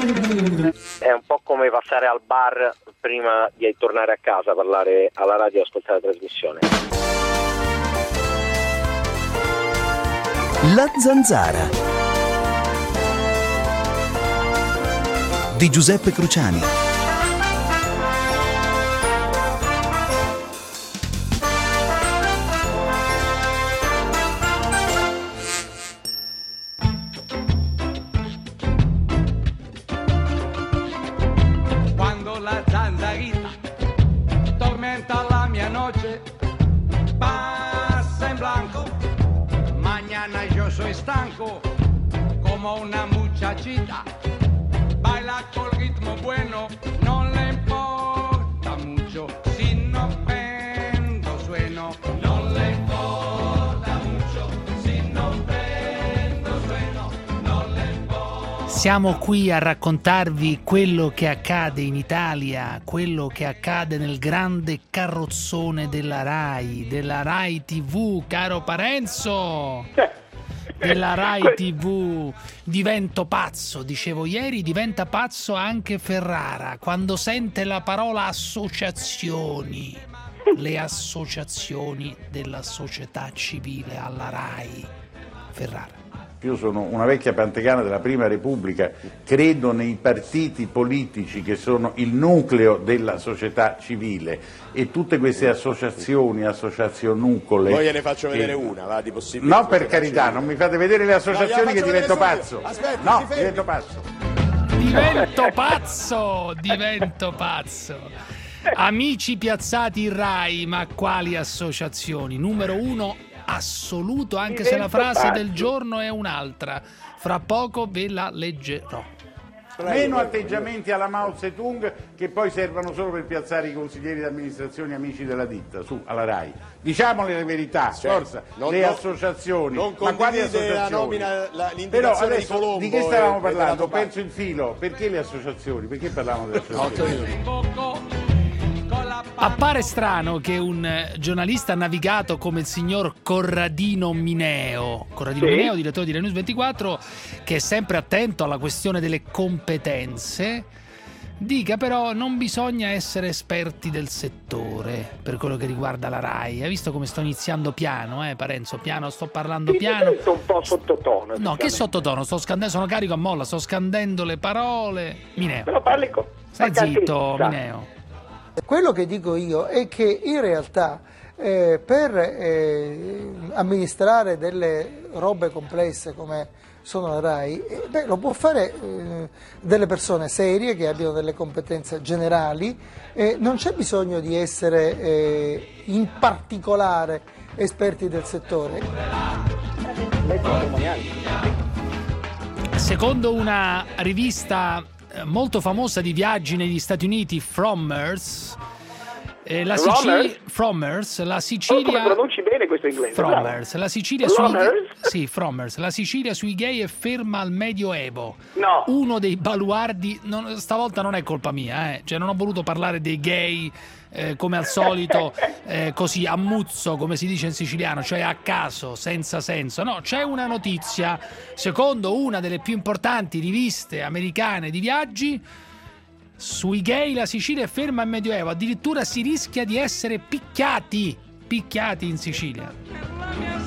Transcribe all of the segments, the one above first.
È un po' come passare al bar prima di tornare a casa, parlare alla radio e ascoltare la trasmissione. La Zanzara di Giuseppe Cruciani. Quando la zanzarita tormenta la mia noche, pasa en blanco. Mañana yo soy estanco como una muchachita. Baila con ritmo bueno, no le importa mucho si no prendo sueno. No le importa mucho si no prendo sueno. No le importa. Siamo qui a raccontarvi quello che accade in Italia, quello che accade nel grande carrozzone della Rai TV, caro Parenzo. Della Rai TV. Divento pazzo, dicevo ieri, diventa pazzo anche Ferrara quando sente la parola associazioni, le associazioni della società civile alla Rai. Ferrara. Io sono una vecchia pantegana della Prima Repubblica, credo nei partiti politici che sono il nucleo della società civile e tutte queste associazionucole. Poi gliene faccio vedere una, va, di possibile. No, per carità, non mi fate vedere le associazioni che divento pazzo. Aspetti, no, divento pazzo. Divento pazzo. Amici piazzati in Rai, ma quali associazioni? Numero 1 assoluto, anche se la frase del giorno è un'altra. Fra poco ve la leggerò. Meno atteggiamenti alla Mao Zedong che poi servono solo per piazzare i consiglieri d'amministrazione amici della ditta, su, alla Rai. Diciamole la verità, forza, le associazioni. Non ma quali associazioni? La nomina, Però l'indicazione adesso, di Colombo. di che stavamo parlando? Perso il filo. Perché le associazioni? Perché parlavamo delle associazioni? Appare strano che un giornalista navigato come il signor Corradino Mineo, direttore di Rai News 24, che è sempre attento alla questione delle competenze, dica però non bisogna essere esperti del settore per quello che riguarda la Rai. Hai visto come sto iniziando piano, Parenzo? Piano, sto parlando piano. Sto un po' sottotono. No, che sottotono? Sono carico a molla, sto scandendo le parole. Mineo. Però parli con... Stai zitto, Mineo. Quello che dico io è che in realtà per amministrare delle robe complesse come sono la Rai, lo può fare delle persone serie che abbiano delle competenze generali, non c'è bisogno di essere in particolare esperti del settore. Secondo una rivista molto famosa di viaggi negli Stati Uniti, Frommers, la Sicilia. Come pronunci bene questo inglese? Frommers, la Sicilia Frommers, la Sicilia sui gay è ferma al Medioevo. No. Uno dei baluardi, stavolta non è colpa mia, cioè non ho voluto parlare dei gay come al solito, così a muzzo, come si dice in siciliano, cioè a caso, senza senso. No, c'è una notizia, secondo una delle più importanti riviste americane di viaggi, sui gay la Sicilia è ferma al Medioevo, addirittura si rischia di essere picchiati in Sicilia.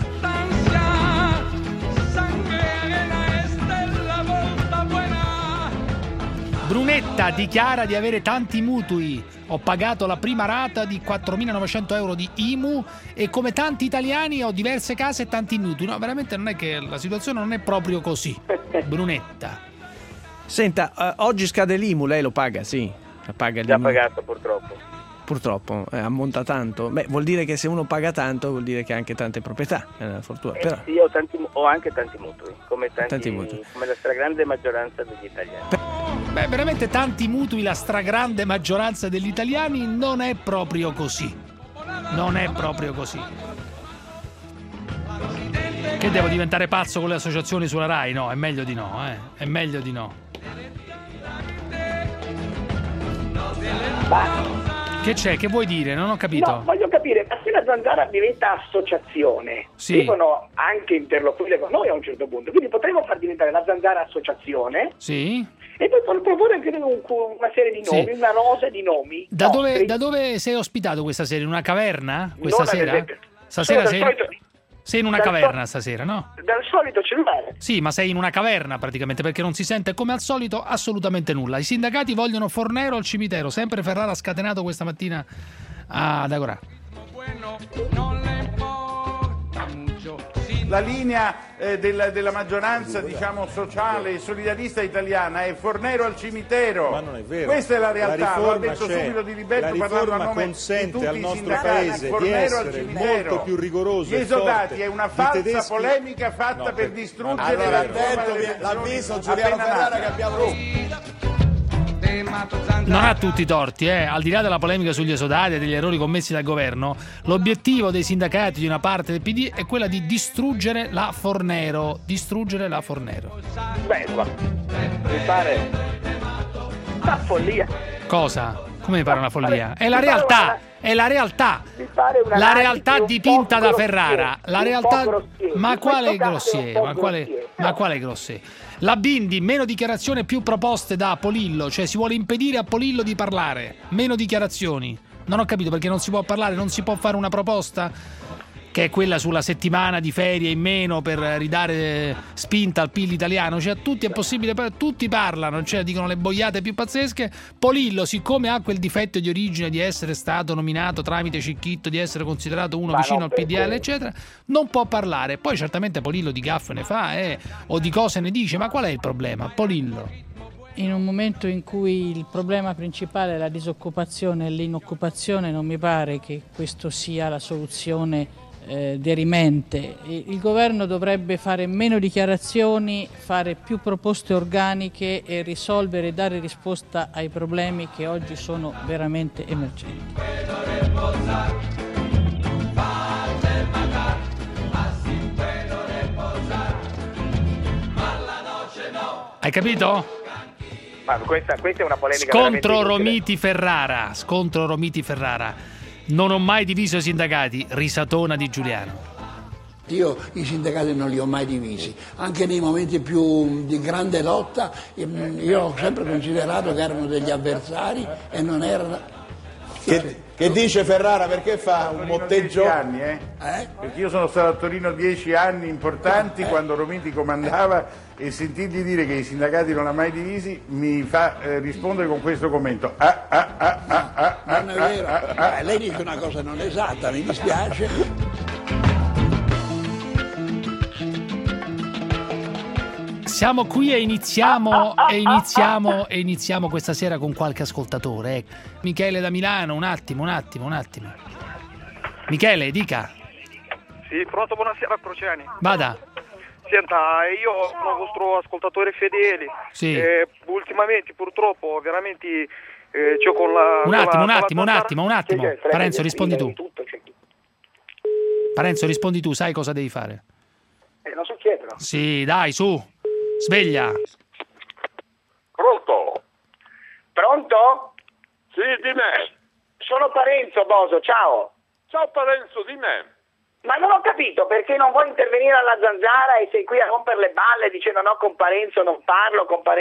Brunetta dichiara di avere tanti mutui. Ho pagato la prima rata di 4.900 euro di IMU e come tanti italiani ho diverse case e tanti mutui. No, veramente non è che la situazione non è proprio così. Brunetta. Senta, oggi scade l'IMU, lei lo paga, sì? Paga l'IMU. Già pagato purtroppo. Purtroppo, ammonta tanto. Beh, vuol dire che se uno paga tanto vuol dire che ha anche tante proprietà, è una fortuna. Però... Sì, ho anche tanti mutui, come la stragrande maggioranza degli italiani. Beh, veramente tanti mutui, la stragrande maggioranza degli italiani, non è proprio così. Non è proprio così. Che devo diventare pazzo con le associazioni sulla Rai? No, è meglio di no, È meglio di no. Che c'è? Che vuoi dire? Non ho capito. No, voglio capire, ma se la Zanzara diventa associazione, sì, devono anche interloquire con noi a un certo punto, quindi potremmo far diventare la Zanzara associazione, sì, E poi proporre anche una serie di nomi, una rosa di nomi. Da dove sei ospitato questa sera? In una caverna? Questa sera? Stasera sei in una caverna stasera, no? Dal solito cellulare. Sì, ma sei in una caverna praticamente, perché non si sente come al solito assolutamente nulla. I sindacati vogliono Fornero al cimitero, sempre Ferrara ha scatenato questa mattina ad Agorà. La linea della maggioranza, diciamo, sociale e solidarista italiana è Fornero al cimitero. Ma non è vero. Questa è la realtà, lo ha detto c'è. subito Di Liberto parlando a nome di tutti al i nostro sindacati. paese Fornero al di essere cimitero. molto più rigoroso. Gli esodati è una falsa polemica fatta per distruggere allora, l'avviso Giuliano Ferrara che abbiamo Non ha tutti i torti, al di là della polemica sugli esodati e degli errori commessi dal governo, l'obiettivo dei sindacati di una parte del PD è quella di distruggere la Fornero. Distruggere la Fornero. Beh, mi pare una follia. Cosa? Come mi pare una follia? È la realtà! È la realtà! La realtà dipinta da Ferrara. La realtà. Ma quale grossier? Ma quale grossier? La Bindi, meno dichiarazioni, più proposte da Polillo, cioè si vuole impedire a Polillo di parlare, meno dichiarazioni. Non ho capito perché non si può parlare, non si può fare una proposta che è quella sulla settimana di ferie in meno per ridare spinta al PIL italiano, cioè a tutti è possibile, tutti parlano, cioè dicono le boiate più pazzesche. Polillo, siccome ha quel difetto di origine di essere stato nominato tramite Cicchitto, di essere considerato uno vicino al PDL, eccetera, non può parlare. Poi certamente Polillo di gaffe ne fa, o di cose ne dice, ma qual è il problema? Polillo. In un momento in cui il problema principale è la disoccupazione e l'inoccupazione, non mi pare che questo sia la soluzione derimente. Il governo dovrebbe fare meno dichiarazioni, fare più proposte organiche e risolvere e dare risposta ai problemi che oggi sono veramente emergenti. Hai capito? Ma questa è una polemica. Scontro Romiti Ferrara. Non ho mai diviso i sindacati, risatona di Giuliano. Io i sindacati non li ho mai divisi, anche nei momenti più di grande lotta io ho sempre considerato che erano degli avversari e non erano... Che dice Ferrara? Perché fa un motteggio? 10 anni, Perché io sono stato a Torino 10 anni importanti quando Romiti comandava, e sentirgli dire che i sindacati non l'ha mai divisi mi fa rispondere con questo commento. Non è vero, lei dice una cosa non esatta, mi dispiace. Siamo qui e iniziamo questa sera con qualche ascoltatore. Michele da Milano, un attimo. Michele, dica. Sì, pronto, buonasera Crociani. Vada. Senta, io sono vostro ascoltatore fedele. Sì. Ultimamente purtroppo veramente c'ho con la... Un attimo. Parenzo, rispondi tu. Parenzo, rispondi tu, sai cosa devi fare? Non so chiederlo. Sì, dai, su. Sveglia. Pronto? Pronto? Sì, di me. Sono Parenzo, Boso, ciao. Ciao Parenzo, di me. Ma non ho capito perché non vuoi intervenire alla Zanzara e sei qui a rompere le balle dicendo no, con Parenzo non parlo.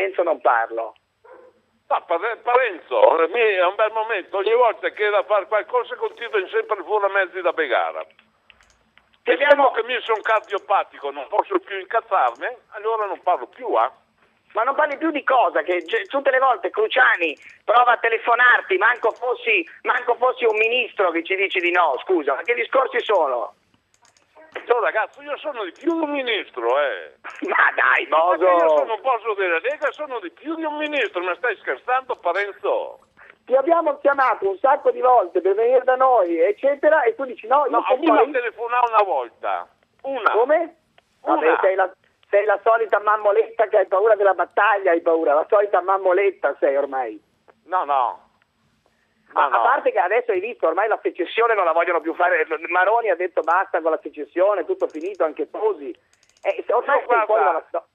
Ma Parenzo, è un bel momento, ogni volta che è da fare qualcosa continua sempre fuori mezzi da begara. Vediamo che mi sono cardiopatico, non posso più incazzarmi, allora non parlo più, Ma non parli più di cosa? Che tutte le volte Cruciani prova a telefonarti, manco fossi un ministro che ci dici di no, scusa, ma che discorsi sono? No, ragazzo, io sono di più di un ministro, Ma dai, Boso! Io sono un Boso della Lega, sono di più di un ministro, ma stai scherzando, Parenzo? Ti abbiamo chiamato un sacco di volte per venire da noi, eccetera, e tu dici no, io una telefonata una volta. Una. Come? Vabbè, sei la solita mammoletta che hai paura della battaglia, la solita mammoletta sei ormai. No. A parte che adesso hai visto, ormai la secessione non la vogliono più fare, Maroni ha detto basta con la secessione, tutto finito, anche Tosi. Ormai sei fuori dalla storia.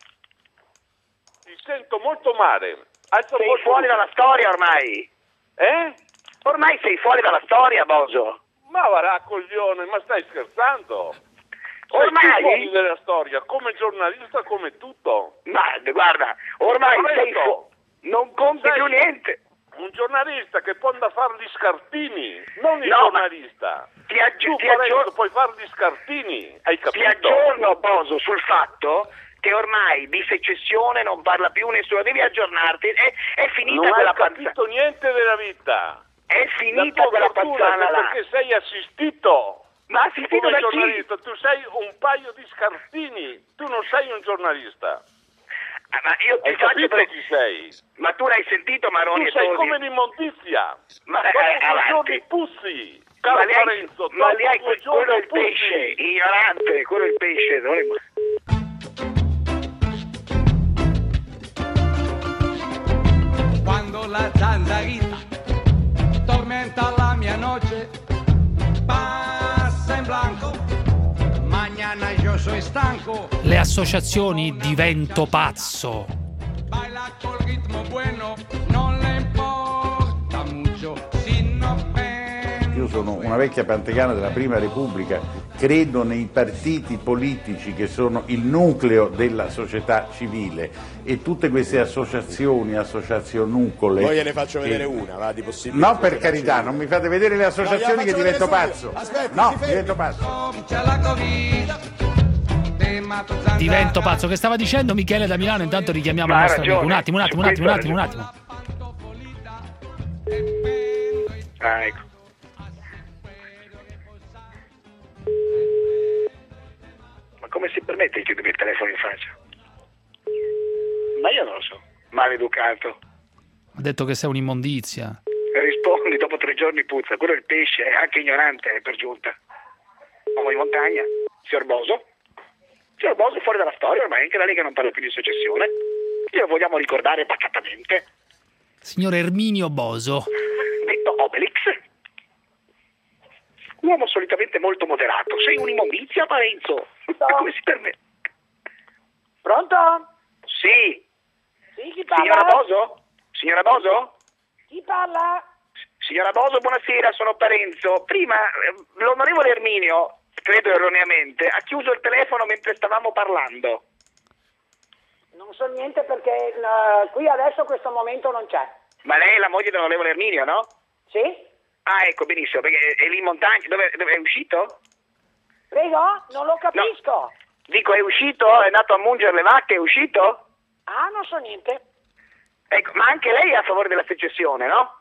Ti sento molto male. Sei fuori dalla storia ormai. Ormai sei fuori dalla storia, Boso. Ma va coglione, ma stai scherzando? Ormai fuori della storia, come giornalista, come tutto. Ma guarda, ormai non conti più niente. Un giornalista che può andare a fare gli scartini, non il giornalista. Tu puoi fare gli scartini, hai capito? Ti aggiorno, Boso, sul fatto che ormai di secessione non parla più nessuno, devi aggiornarti, è finita quella panzana. Non hai capito niente della vita. È finita quella panzana là. Perché sei assistito. Ma assistito da giornalista, tu sei un paio di scartini, tu non sei un giornalista. Ma io ti faccio chi sei? Ma tu l'hai sentito, Maroni? Tu sei come l'immondizia. Ma giorni puzzi. Caro Parenzo, ma lì hai quello è il pesce, ignorante, quello è il pesce. Non è... Quando la zanzarita tormenta la mia noche, passa in blanco, mañana yo soy stanco. Le associazioni divento pazzo. Baila col ritmo bueno, non le importa mucho, sino Io sono una vecchia pantegana della Prima Repubblica, credo nei partiti politici che sono il nucleo della società civile e tutte queste associazionucole. Poi gliene faccio vedere una, va, di possibile. No, per carità, non mi fate vedere le associazioni che divento pazzo. No, divento pazzo. Divento pazzo. Che stava dicendo Michele da Milano? Intanto richiamiamo il nostro amico. Un attimo. Ah, ecco. Ma come si permette di chiudermi il telefono in faccia? Ma io non lo so. Maleducato. Ha detto che sei un'immondizia. Rispondi, dopo 3 giorni puzza. Quello è il pesce, è anche ignorante per giunta. Uomo di montagna. Signor Boso? Signor Boso fuori dalla storia, ormai anche la Lega non parla più di secessione. Glielo vogliamo ricordare pacatamente. Signor Erminio Boso. Detto Obelix. Uomo solitamente molto moderato. Sei un'immondizia, Parenzo. Come si permette? Pronto? Sì. Sì, chi parla? Signora Boso? Signora Boso? Chi parla? Signora Boso, buonasera, sono Parenzo. Prima l'onorevole Erminio, credo erroneamente, ha chiuso il telefono mentre stavamo parlando. Non so niente perché qui adesso questo momento non c'è. Ma lei è la moglie dell'onorevole Erminio, no? Sì. Ah, ecco, benissimo, perché è lì in montagna. Dove è uscito? Prego? Non lo capisco. No. Dico, è uscito? È andato a mungere le vacche, è uscito? Ah, non so niente. Ecco, ma anche lei è a favore della secessione, no?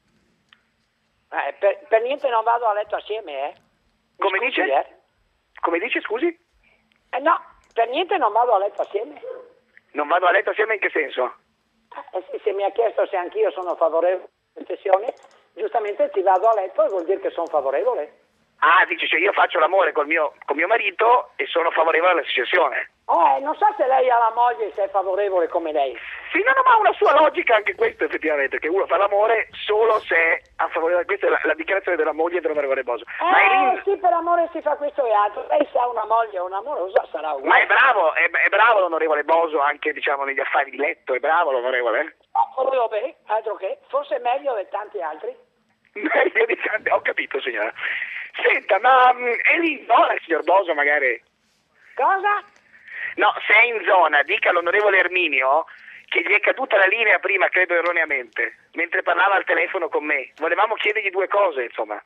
Per niente non vado a letto assieme, Come dice? Come dice, scusi? No, per niente non vado a letto assieme. Non vado a letto assieme in che senso? Sì, se mi ha chiesto se anch'io sono favorevole alla secessione, giustamente ti vado a letto e vuol dire che sono favorevole. Ah, dice, cioè io faccio l'amore con mio marito e sono favorevole alla secessione. Non so se lei ha la moglie e se è favorevole come lei. Sì, no, ma ha una sua logica anche questo effettivamente, che uno fa l'amore solo se è a favore. Questa è la dichiarazione della moglie dell'onorevole Boso. Sì, per amore si fa questo e altro. Lei se ha una moglie o un amoroso sarà uguale. Ma è bravo l'onorevole Boso anche, diciamo, negli affari di letto, è bravo l'onorevole? Beh, altro che, forse meglio di tanti altri. Meglio di tanti, ho capito signora. Senta, ma è lì in zona il signor Boso magari? Cosa? No, se è in zona, dica all'onorevole Erminio che gli è caduta la linea prima, credo erroneamente, mentre parlava al telefono con me. Volevamo chiedergli 2 cose, insomma.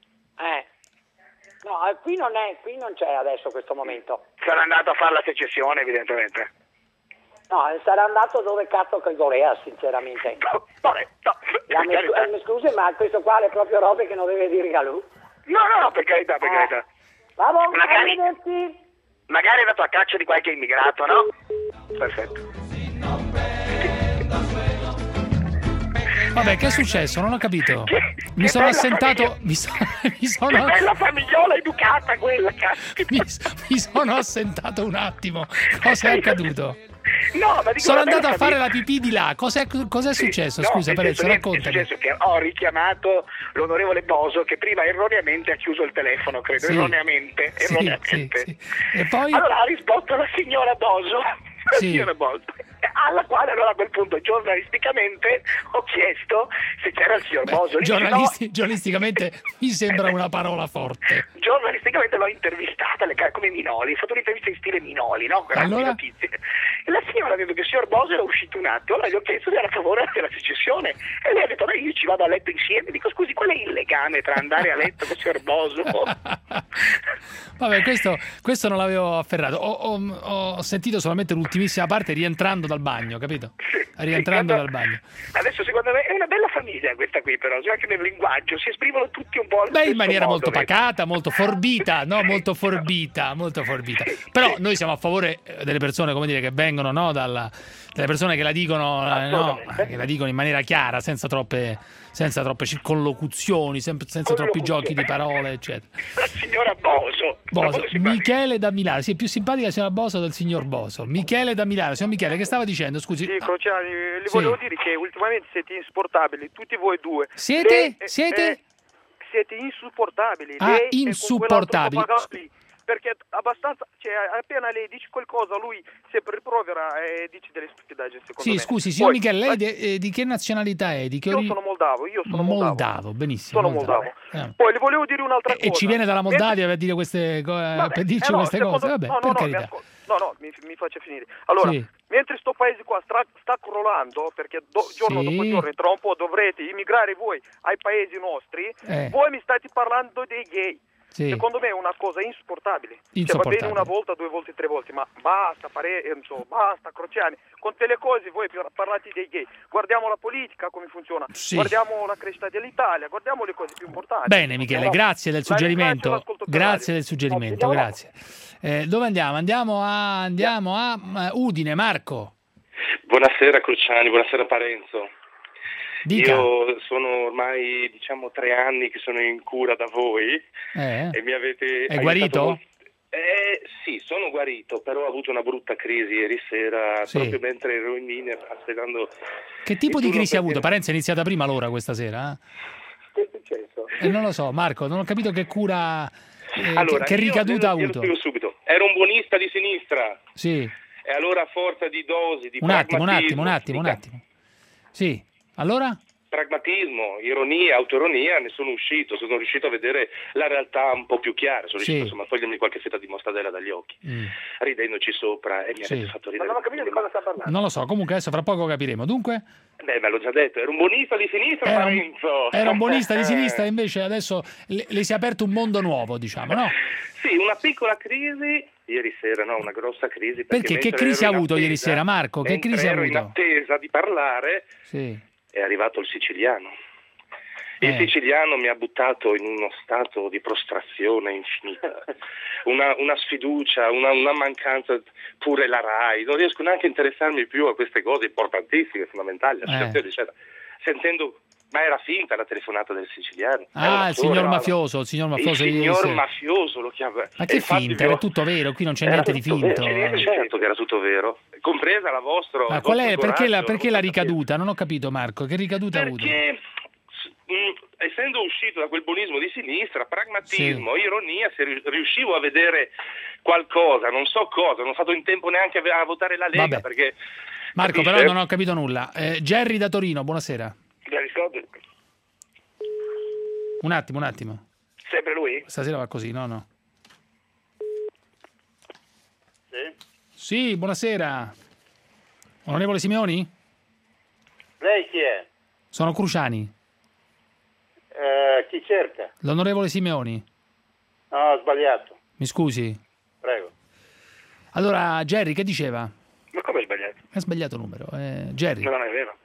No, qui non c'è adesso questo momento. Sarà andato a fare la secessione, evidentemente. No, sarà andato dove cazzo che voleva, sinceramente. No. Mi scusi, ma questo qua è proprio robe che non deve dire Galù. No, per carità. Vabbè, arrivederci. Magari è andato a caccia di qualche immigrato, no? Perfetto. Vabbè, che è successo? Non ho capito. Mi sono assentato. Mi sono. Che bella famigliola educata quella, mi sono assentato un attimo. Cosa è accaduto? No, ma dico, sono andato a fare la pipì di là. Cos'è successo? Scusa, Parenzo, raccontami. È successo che ho richiamato l'onorevole Boso che prima erroneamente ha chiuso il telefono, credo. Sì. Erroneamente. Sì. E poi? Allora ha risposto la signora Boso. La signora Boso. Alla quale allora a quel punto giornalisticamente ho chiesto se c'era il signor Boso. Giornalisticamente mi sembra una parola forte. Giornalisticamente l'ho intervistata come Minoli, ho fatto un'intervista in stile Minoli, no? Allora? Notizie. E la signora ha detto che il signor Boso era uscito un attimo, allora gli ho chiesto se era a favore della secessione e lei ha detto io ci vado a letto insieme. Dico scusi, qual è il legame tra andare a letto con il signor Boso? Vabbè, questo non l'avevo afferrato. Ho sentito solamente l'ultimissima parte rientrando dal bagno, capito? Rientrando dal bagno. Adesso secondo me è una bella famiglia questa qui, però anche nel linguaggio si esprimono tutti un po' allo stesso in maniera modo, molto pacata, molto forbita, no? Molto forbita. Però noi siamo a favore delle persone, come dire, che vengono, no? Delle persone che la dicono, che la dicono in maniera chiara, senza troppe circonlocuzioni, senza troppi giochi di parole, eccetera. La signora Boso. Michele da Milano, sì, è più simpatica la signora Boso del signor Boso. Michele da Milano, signor Michele, che stava dicendo? Scusi. Sì, Crociani, le volevo dire che ultimamente siete insopportabili, tutti voi due. Siete insupportabili. Ah, insupportabili. Perché abbastanza, cioè, appena lei dice qualcosa, lui sempre rimprovera e dice delle stupidaggini, secondo me. Scusi, signor Michele, lei di che nazionalità è? Io sono moldavo, Moldavo, benissimo. Sono moldavo. Poi le volevo dire un'altra cosa. E ci viene dalla Moldavia per dire queste per dirci queste cose? Vabbè, per carità. Mi faccia finire. Allora, mentre sto paese qua sta crollando, perché giorno dopo giorno, tra un po' dovrete immigrare voi ai paesi nostri, voi mi state parlando dei gay. Sì. Secondo me è una cosa insopportabile. Cioè, va bene una volta, 2 volte, 3 volte, ma basta, basta, Crociani. Con delle cose voi parlate dei gay. Guardiamo la politica, come funziona. Guardiamo la crescita dell'Italia, guardiamo le cose più importanti. Bene, Michele, grazie del suggerimento. Grazie del suggerimento, grazie. Dove andiamo? Andiamo a Udine, Marco. Buonasera Crociani, buonasera Parenzo. Dica. Io sono ormai 3 anni che sono in cura da voi e mi avete È guarito? Sì, sono guarito, però ho avuto una brutta crisi ieri sera, proprio mentre ero in linea aspettando. Che tipo di crisi ha avuto? Parenzo è iniziata prima l'ora questa sera? Che è successo? Non lo so, Marco, non ho capito che cura, allora, che ricaduta ha io avuto. lo spiego subito. Ero un buonista di sinistra. Sì. E allora a forza di dosi, di un attimo. Sì. Allora? Pragmatismo, ironia, autoironia, ne sono uscito, sono riuscito a vedere la realtà un po' più chiara, sono riuscito insomma a togliermi qualche fetta di mortadella dagli occhi, ridendoci sopra e mi avete fatto ridere. Ma non ho capito di cosa sta parlando. Non lo so, comunque adesso fra poco capiremo. Dunque? Me l'ho già detto, ero un buonista di sinistra, Parenzo. Era un buonista di sinistra e invece adesso le si è aperto un mondo nuovo, diciamo, no? Sì, una piccola crisi ieri sera, no, una grossa crisi. Perché che crisi ha avuto ieri sera, Marco? Che crisi ha avuto? In attesa di parlare. Sì. È arrivato il siciliano. Il siciliano mi ha buttato in uno stato di prostrazione infinita, una sfiducia, una mancanza, pure la RAI, non riesco neanche a interessarmi più a queste cose importantissime, fondamentali, eccetera. Sentendo, ma era finta la telefonata del siciliano. Il signor mafioso, il signor mafioso lo chiama. Ma che finta? Era tutto vero, qui non c'è niente di finto. Certo che era tutto vero, compresa la vostra. Ma qual è? Perché la ricaduta? Non ho capito, Marco, che ricaduta ha avuto? Perché essendo uscito da quel buonismo di sinistra, pragmatismo, ironia, se riuscivo a vedere qualcosa, non so cosa, non ho fatto in tempo neanche a votare la Lega. Perché Marco, però non ho capito nulla. Jerry da Torino, buonasera. Un attimo. Sempre lui? Stasera va così, no? Sì, buonasera. Onorevole Simeoni? Lei chi è? Sono Cruciani. Chi cerca? L'onorevole Simeoni. No, ho sbagliato. Mi scusi? Prego. Allora, Jerry, che diceva? Ma come hai sbagliato? È sbagliato il numero. Jerry. No, non è vero.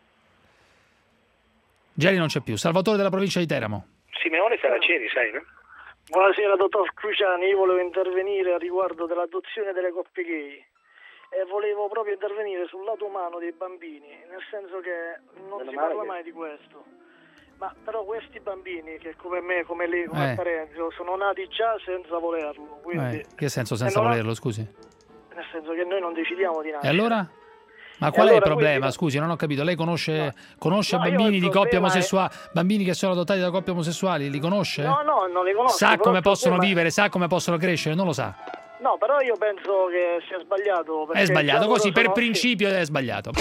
Jerry non c'è più. Salvatore della provincia di Teramo. Simeone Saraceni, sai, no? Buonasera, dottor Cruciani. Io volevo intervenire a riguardo dell'adozione delle coppie gay. E volevo proprio intervenire sul lato umano dei bambini, nel senso che non si parla mai di questo. Ma però questi bambini, che come me, come lei, come Parenzo, sono nati già senza volerlo. Quindi, che senso senza volerlo, scusi? Nel senso che noi non decidiamo di nascere. E allora? Ma qual è il problema? Scusi, non ho capito. Lei conosce bambini di coppie omosessuali, bambini che sono adottati da coppie omosessuali? Li conosce? No, non li conosco. Sa come possono vivere, sa come possono crescere? Non lo sa. No, però io penso che sia sbagliato. È sbagliato, così per principio è sbagliato.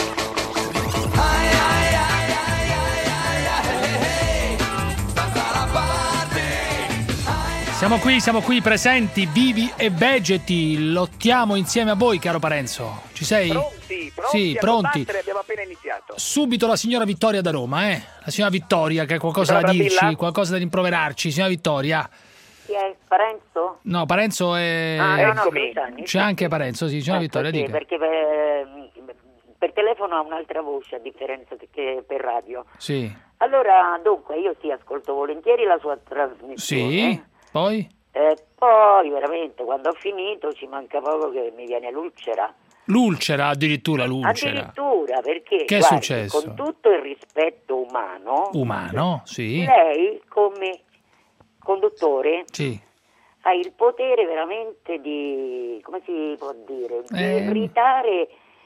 Siamo qui presenti, vivi e vegeti, lottiamo insieme a voi, caro Parenzo. Ci sei? Pronti, sì, pronti. Abbiamo appena iniziato. Subito la signora Vittoria da Roma, La signora Vittoria che ha qualcosa da dirci, qualcosa da rimproverarci. Signora Vittoria. Chi è? Parenzo? No, Parenzo è... C'è anche Parenzo, sì, signora Vittoria, sì, dica. Perché per telefono ha un'altra voce a differenza che per radio. Sì. Allora, dunque, io ascolto volentieri la sua trasmissione. Sì, poi? Poi, veramente, quando ho finito ci manca poco che mi viene l'ulcera. L'ulcera, addirittura l'ulcera. Addirittura, perché, che è successo? Con tutto il rispetto umano... Umano, sì. Lei, come conduttore... Sì. Ha il potere veramente di, come si può dire, di irritare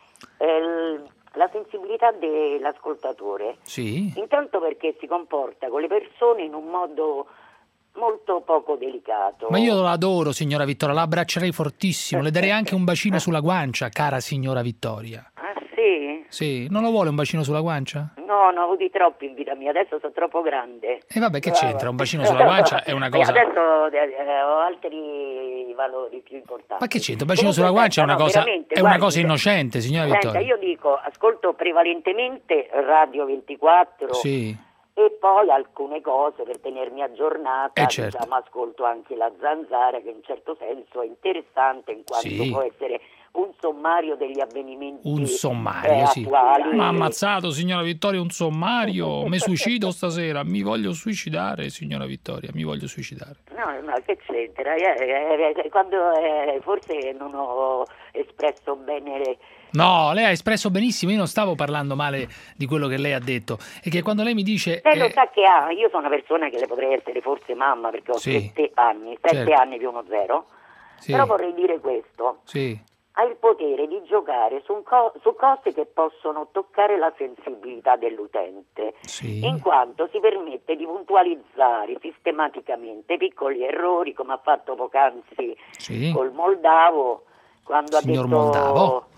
la sensibilità dell'ascoltatore. Sì. Intanto perché si comporta con le persone in un modo molto poco delicato. Ma io l'adoro, signora Vittoria, la abbraccerei fortissimo, le darei anche un bacino sulla guancia, cara signora Vittoria. Ah sì? Sì, non lo vuole un bacino sulla guancia? No, ne ho avuti troppi in vita mia, adesso sono troppo grande. E vabbè, che c'entra? Un bacino sulla guancia è una cosa... Adesso ho altri valori più importanti. Ma che c'entra? Un bacino sulla guancia è una cosa, una cosa innocente, signora Vittoria. Io dico, ascolto prevalentemente Radio 24... Sì. E poi alcune cose per tenermi aggiornata, certo. Diciamo, ascolto anche la Zanzara, che in certo senso è interessante in quanto può essere un sommario degli avvenimenti attuali. Ma ha ammazzato, signora Vittoria, un sommario? Mi suicido stasera, mi voglio suicidare, signora Vittoria, mi voglio suicidare. No, che c'entra? Quando forse non ho espresso bene... No, lei ha espresso benissimo, io non stavo parlando male di quello che lei ha detto, è che quando lei mi dice... Lei lo sa che io sono una persona che le potrei essere forse mamma, perché ho 7 anni, 7 anni più 1 0, però vorrei dire questo, ha il potere di giocare su cose che possono toccare la sensibilità dell'utente, in quanto si permette di puntualizzare sistematicamente piccoli errori, come ha fatto poc'anzi col Moldavo, quando Signor ha detto... Moldavo?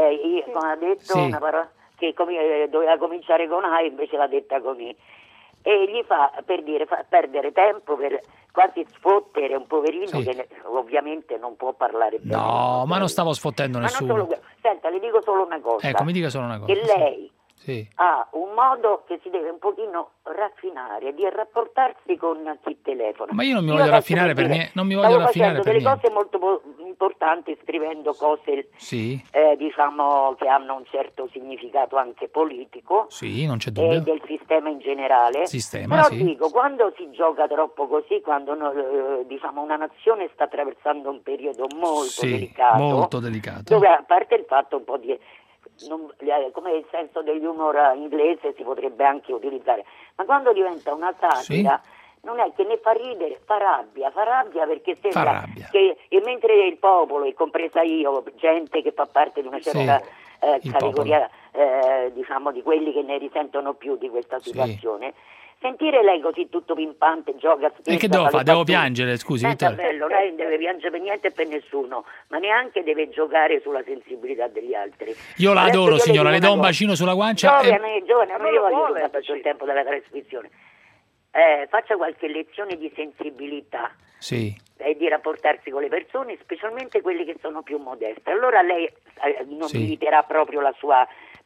Ha detto una parola che doveva cominciare con A, invece l'ha detta con I, e gli fa perdere tempo, per quasi sfottere un poverino che ovviamente non può parlare bene. No, ma non stavo sfottendo nessuno. Senta, le dico solo una cosa. Ecco, mi dica solo una cosa. Che lei ha un modo che si deve un pochino raffinare, di rapportarsi con chi telefona. Ma io non mi voglio raffinare per niente, non mi voglio raffinare per niente. Stavo facendo delle cose molto importanti, scrivendo cose diciamo che hanno un certo significato anche politico, non c'è dubbio, e del sistema in generale. Però dico, quando si gioca troppo così, quando diciamo una nazione sta attraversando un periodo molto delicato, dove, a parte il fatto un po' di come il senso dell'humor inglese si potrebbe anche utilizzare, ma quando diventa una satira non è che ne fa ridere, fa rabbia perché sembra che mentre il popolo, e compresa io, gente che fa parte di una certa categoria diciamo di quelli che ne risentono più di questa situazione, sentire lei così tutto pimpante, gioca e che devo fare? Devo piangere, scusi Vittoria? Bello, lei non deve piangere per niente e per nessuno, ma neanche deve giocare sulla sensibilità degli altri. Io la adoro, signora, le do un bacino sulla guancia. Giovane, non io voglio che faccio il tempo della trasmissione. Faccia qualche lezione di sensibilità e di rapportarsi con le persone, specialmente quelli che sono più modeste. Allora lei non limiterà proprio la sua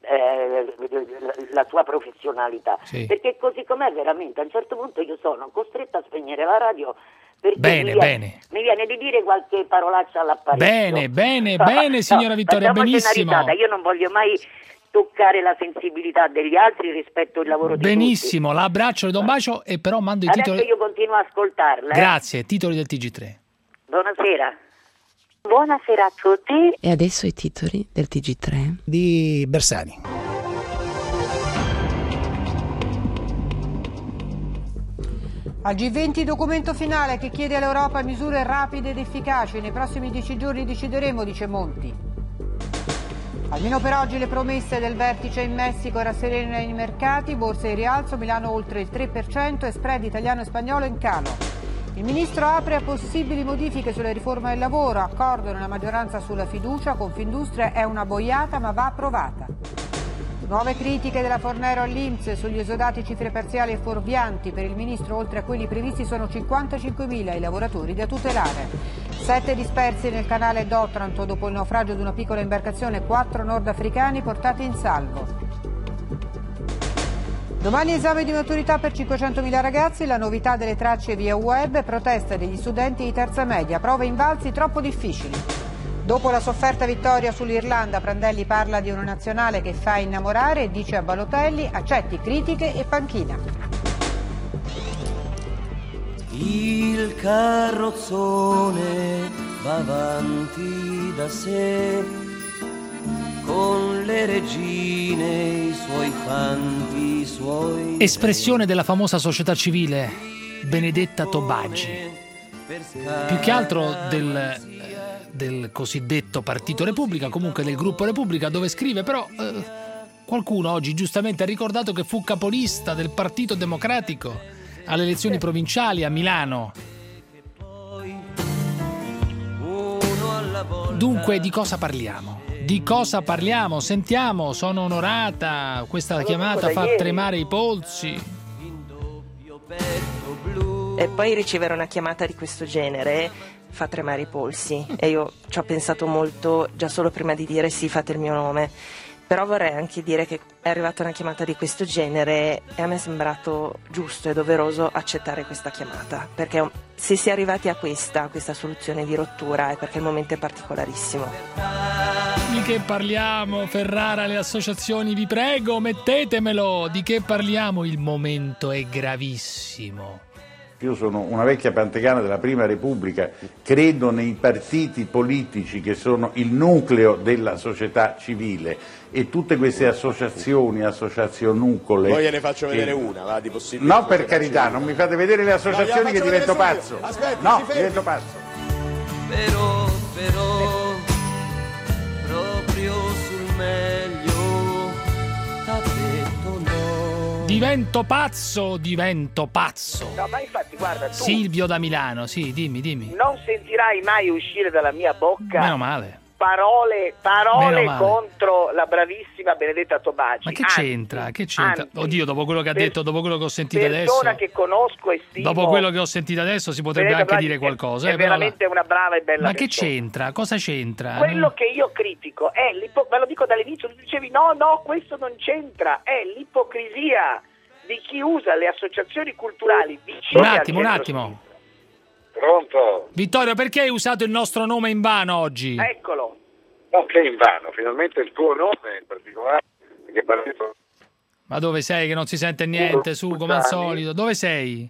professionalità, perché così com'è veramente, a un certo punto io sono costretta a spegnere la radio perché mi viene di dire qualche parolaccia all'apparecchio. Bene, signora Vittoria, benissimo. Io non voglio mai toccare la sensibilità degli altri rispetto al lavoro di benissimo, tutti. La abbraccio, le do un bacio e però mando i titoli. Adesso io continuo a ascoltarla. Grazie, titoli del TG3. Buonasera. Buonasera a tutti. E adesso i titoli del TG3 di Bersani. Al G20 documento finale che chiede all'Europa misure rapide ed efficaci. Nei prossimi 10 giorni decideremo, dice Monti. Almeno per oggi le promesse del vertice in Messico rasserenano i mercati, borse in rialzo, Milano oltre il 3% e spread italiano e spagnolo in calo. Il ministro apre a possibili modifiche sulla riforma del lavoro, accordo nella maggioranza sulla fiducia, Confindustria è una boiata ma va approvata. Nuove critiche della Fornero all'Inps sugli esodati, cifre parziali e fuorvianti. Per il ministro oltre a quelli previsti sono 55.000 i lavoratori da tutelare. 7 dispersi nel canale d'Otranto dopo il naufragio di una piccola imbarcazione, 4 nordafricani portati in salvo. Domani esame di maturità per 500.000 ragazzi, la novità delle tracce via web, protesta degli studenti di terza media, prove invalsi troppo difficili. Dopo la sofferta vittoria sull'Irlanda, Prandelli parla di una nazionale che fa innamorare e dice a Balotelli accetti critiche e panchina. Il carrozzone va avanti da sé, con le regine, i suoi fanti, i suoi... Espressione della famosa società civile Benedetta Tobagi, più che altro del cosiddetto Partito Repubblica, comunque del gruppo Repubblica, dove scrive però qualcuno oggi giustamente ha ricordato che fu capolista del Partito Democratico alle elezioni provinciali a Milano. Dunque di cosa parliamo? Di cosa parliamo? Sentiamo, sono onorata, questa chiamata fa tremare i polsi. E poi ricevere una chiamata di questo genere fa tremare i polsi, e io ci ho pensato molto già solo prima di dire sì, fate il mio nome. Però vorrei anche dire che è arrivata una chiamata di questo genere e a me è sembrato giusto e doveroso accettare questa chiamata, perché se si è arrivati a questa soluzione di rottura è perché il momento è particolarissimo. Di che parliamo, Ferrara, le associazioni, vi prego, mettetemelo, di che parliamo? Il momento è gravissimo. Io sono una vecchia pantegana della Prima Repubblica, credo nei partiti politici che sono il nucleo della società civile e tutte queste associazioni, associazionucole... Poi gliene faccio vedere una, va, di possibilità. No, per carità, non mi fate vedere le associazioni che divento pazzo. Aspetti, no, divento pazzo. Però, proprio sul meglio t'ha detto no. Divento pazzo. No, ma infatti guarda, tu Silvio da Milano, sì, dimmi. non sentirai mai uscire dalla mia bocca Meno male. parole Meno male. contro la bravissima Benedetta Tobagi. Ma che c'entra? Oddio, dopo quello che ha detto, dopo quello che ho sentito persona adesso, che conosco e stimo, dopo quello che ho sentito adesso si potrebbe Benedetta anche Tobagi dire qualcosa. è veramente una brava e bella Ma che persona. c'entra? Cosa c'entra? Quello che io critico è me lo dico dall'inizio, tu dicevi no, questo non c'entra, è l'ipocrisia di chi usa le associazioni culturali vicine Un attimo. Pronto? Vittorio, perché hai usato il nostro nome in vano oggi? Eccolo. No, che in vano, finalmente il tuo nome in particolare, perché partito... Ma dove sei che non si sente niente? Su, come al solito. Dove sei?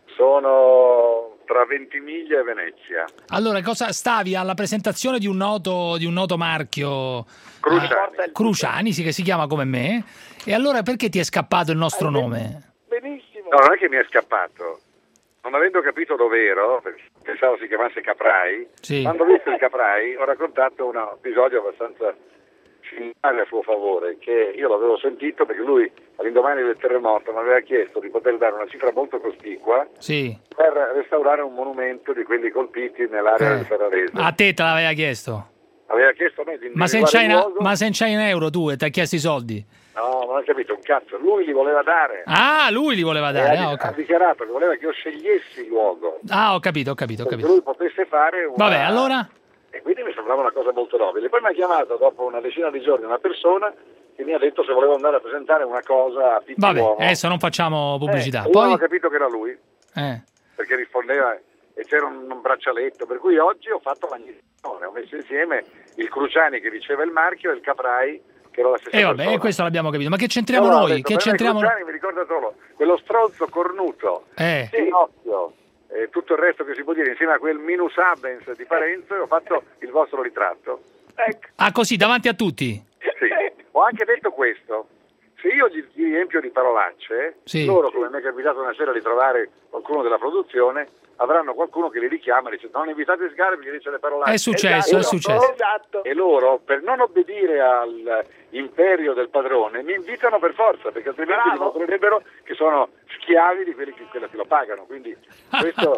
Sono tra Ventimiglia e Venezia. Allora, cosa stavi alla presentazione di un noto marchio Cruciani, sì, che si chiama come me. E allora perché ti è scappato il nostro nome? Benissimo. No, non è che mi è scappato. Non avendo capito dove ero, perché pensavo si chiamasse Caprai, sì. Quando ho visto il Caprai ho raccontato un episodio abbastanza singolare a suo favore, che io l'avevo sentito perché lui all'indomani del terremoto mi aveva chiesto di poter dare una cifra molto cospicua per restaurare un monumento di quelli colpiti nell'area del Ferrarese. A te l'aveva chiesto? Aveva chiesto a me di ma se c'hai in euro tu e ti ha chiesto i soldi? No, non ho capito un cazzo, lui li voleva dare. Ah, lui li voleva dare. Ha dichiarato che voleva che io scegliessi il luogo. Ah, ho capito. Che lui potesse fare una... Vabbè, allora? E quindi mi sembrava una cosa molto nobile. Poi mi ha chiamato dopo una decina di giorni una persona che mi ha detto se volevo andare a presentare una cosa a Pitti Vabbè, Uomo. adesso non facciamo pubblicità. Poi non ho capito che era lui, perché rispondeva e c'era un braccialetto, per cui oggi ho fatto l'agnizione, ho messo insieme il Cruciani che riceve il marchio e il Caprai che era la stessa persona. Vabbè, questo l'abbiamo capito, ma che c'entriamo noi? Detto, Cruciani mi ricorda solo quello stronzo cornuto, Pinocchio e tutto il resto che si può dire, insieme a quel minus abens di Parenzo, e ho fatto il vostro ritratto. Ecco. Ah, così, davanti a tutti? Sì, ho anche detto questo. Se io gli riempio di parolacce, loro, come mi è capitato una sera di trovare qualcuno della produzione, avranno qualcuno che li richiama e dice non invitate Sgarbi perché dice le parolacce. È successo. Esatto. E loro, per non obbedire all'imperio del padrone, mi invitano per forza, perché altrimenti dimostrerebbero che sono schiavi di quelli che lo pagano. Quindi questo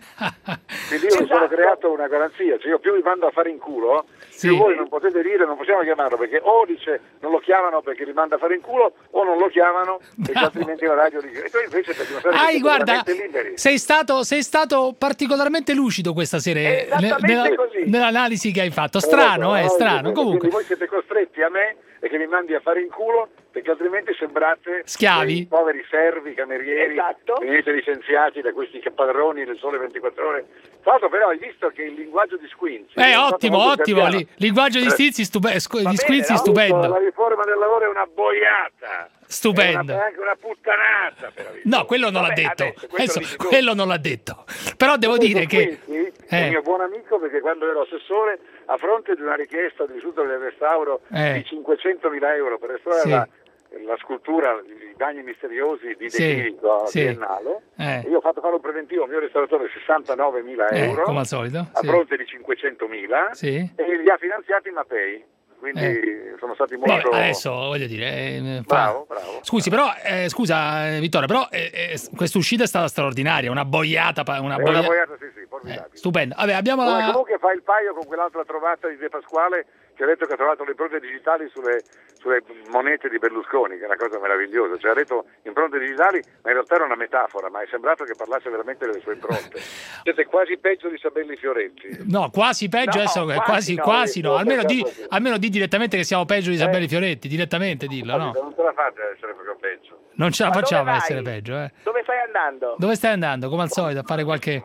quindi io mi sono creato una garanzia, cioè io più vi mando a fare in culo, più voi non potete dire non possiamo chiamarlo, perché o dice non lo chiamano perché li manda a fare in culo, o non lo chiamano perché altrimenti la radio dice. E tu invece per dimostrare che guarda, liberi. sei stato particolarmente lucido questa sera nell'analisi che hai fatto. Strano, strano. Comunque quindi voi siete costretti a me e che mi mandi a fare in culo, perché altrimenti sembrate schiavi, poveri servi, camerieri, venite licenziati da questi padroni del Sole 24 Ore. Tra l'altro però hai visto che il linguaggio di Squinzi ottimo, linguaggio di Squinzi stupendo. La riforma del lavoro è una boiata. Stupendo. È anche una puttanata. No, quello non l'ha detto. Quello non l'ha detto. Però devo dire che è il mio buon amico, perché quando ero assessore, a fronte di una richiesta di istituto del restauro di 500.000 euro per restaurare la scultura, i bagni misteriosi di De Chirico biennale, io ho fatto fare un preventivo al mio restauratore 69.000 euro come al solito, a fronte di 500.000 e li ha finanziati Mapei. Quindi sono stati molto... adesso voglio dire... Bravo. Scusi, però, Vittorio, però questa uscita è stata straordinaria, una boiata, una boiata, sì, formidabile. Stupendo. Vabbè, abbiamo comunque fa il paio con quell'altra trovata di De Pasquale, che ha detto che ha trovato le impronte digitali sulle monete di Berlusconi, che è una cosa meravigliosa. Cioè ha detto impronte digitali, ma in realtà era una metafora, ma è sembrato che parlasse veramente delle sue impronte. Siete quasi peggio di Sabelli Fioretti. No, quasi peggio, quasi no. Almeno di direttamente che siamo peggio di Sabelli Fioretti, direttamente dillo, no? Non ce la fate a essere proprio peggio. Non ce la facciamo a essere peggio, Dove stai andando? Dove stai andando? Come al solito, a fare qualche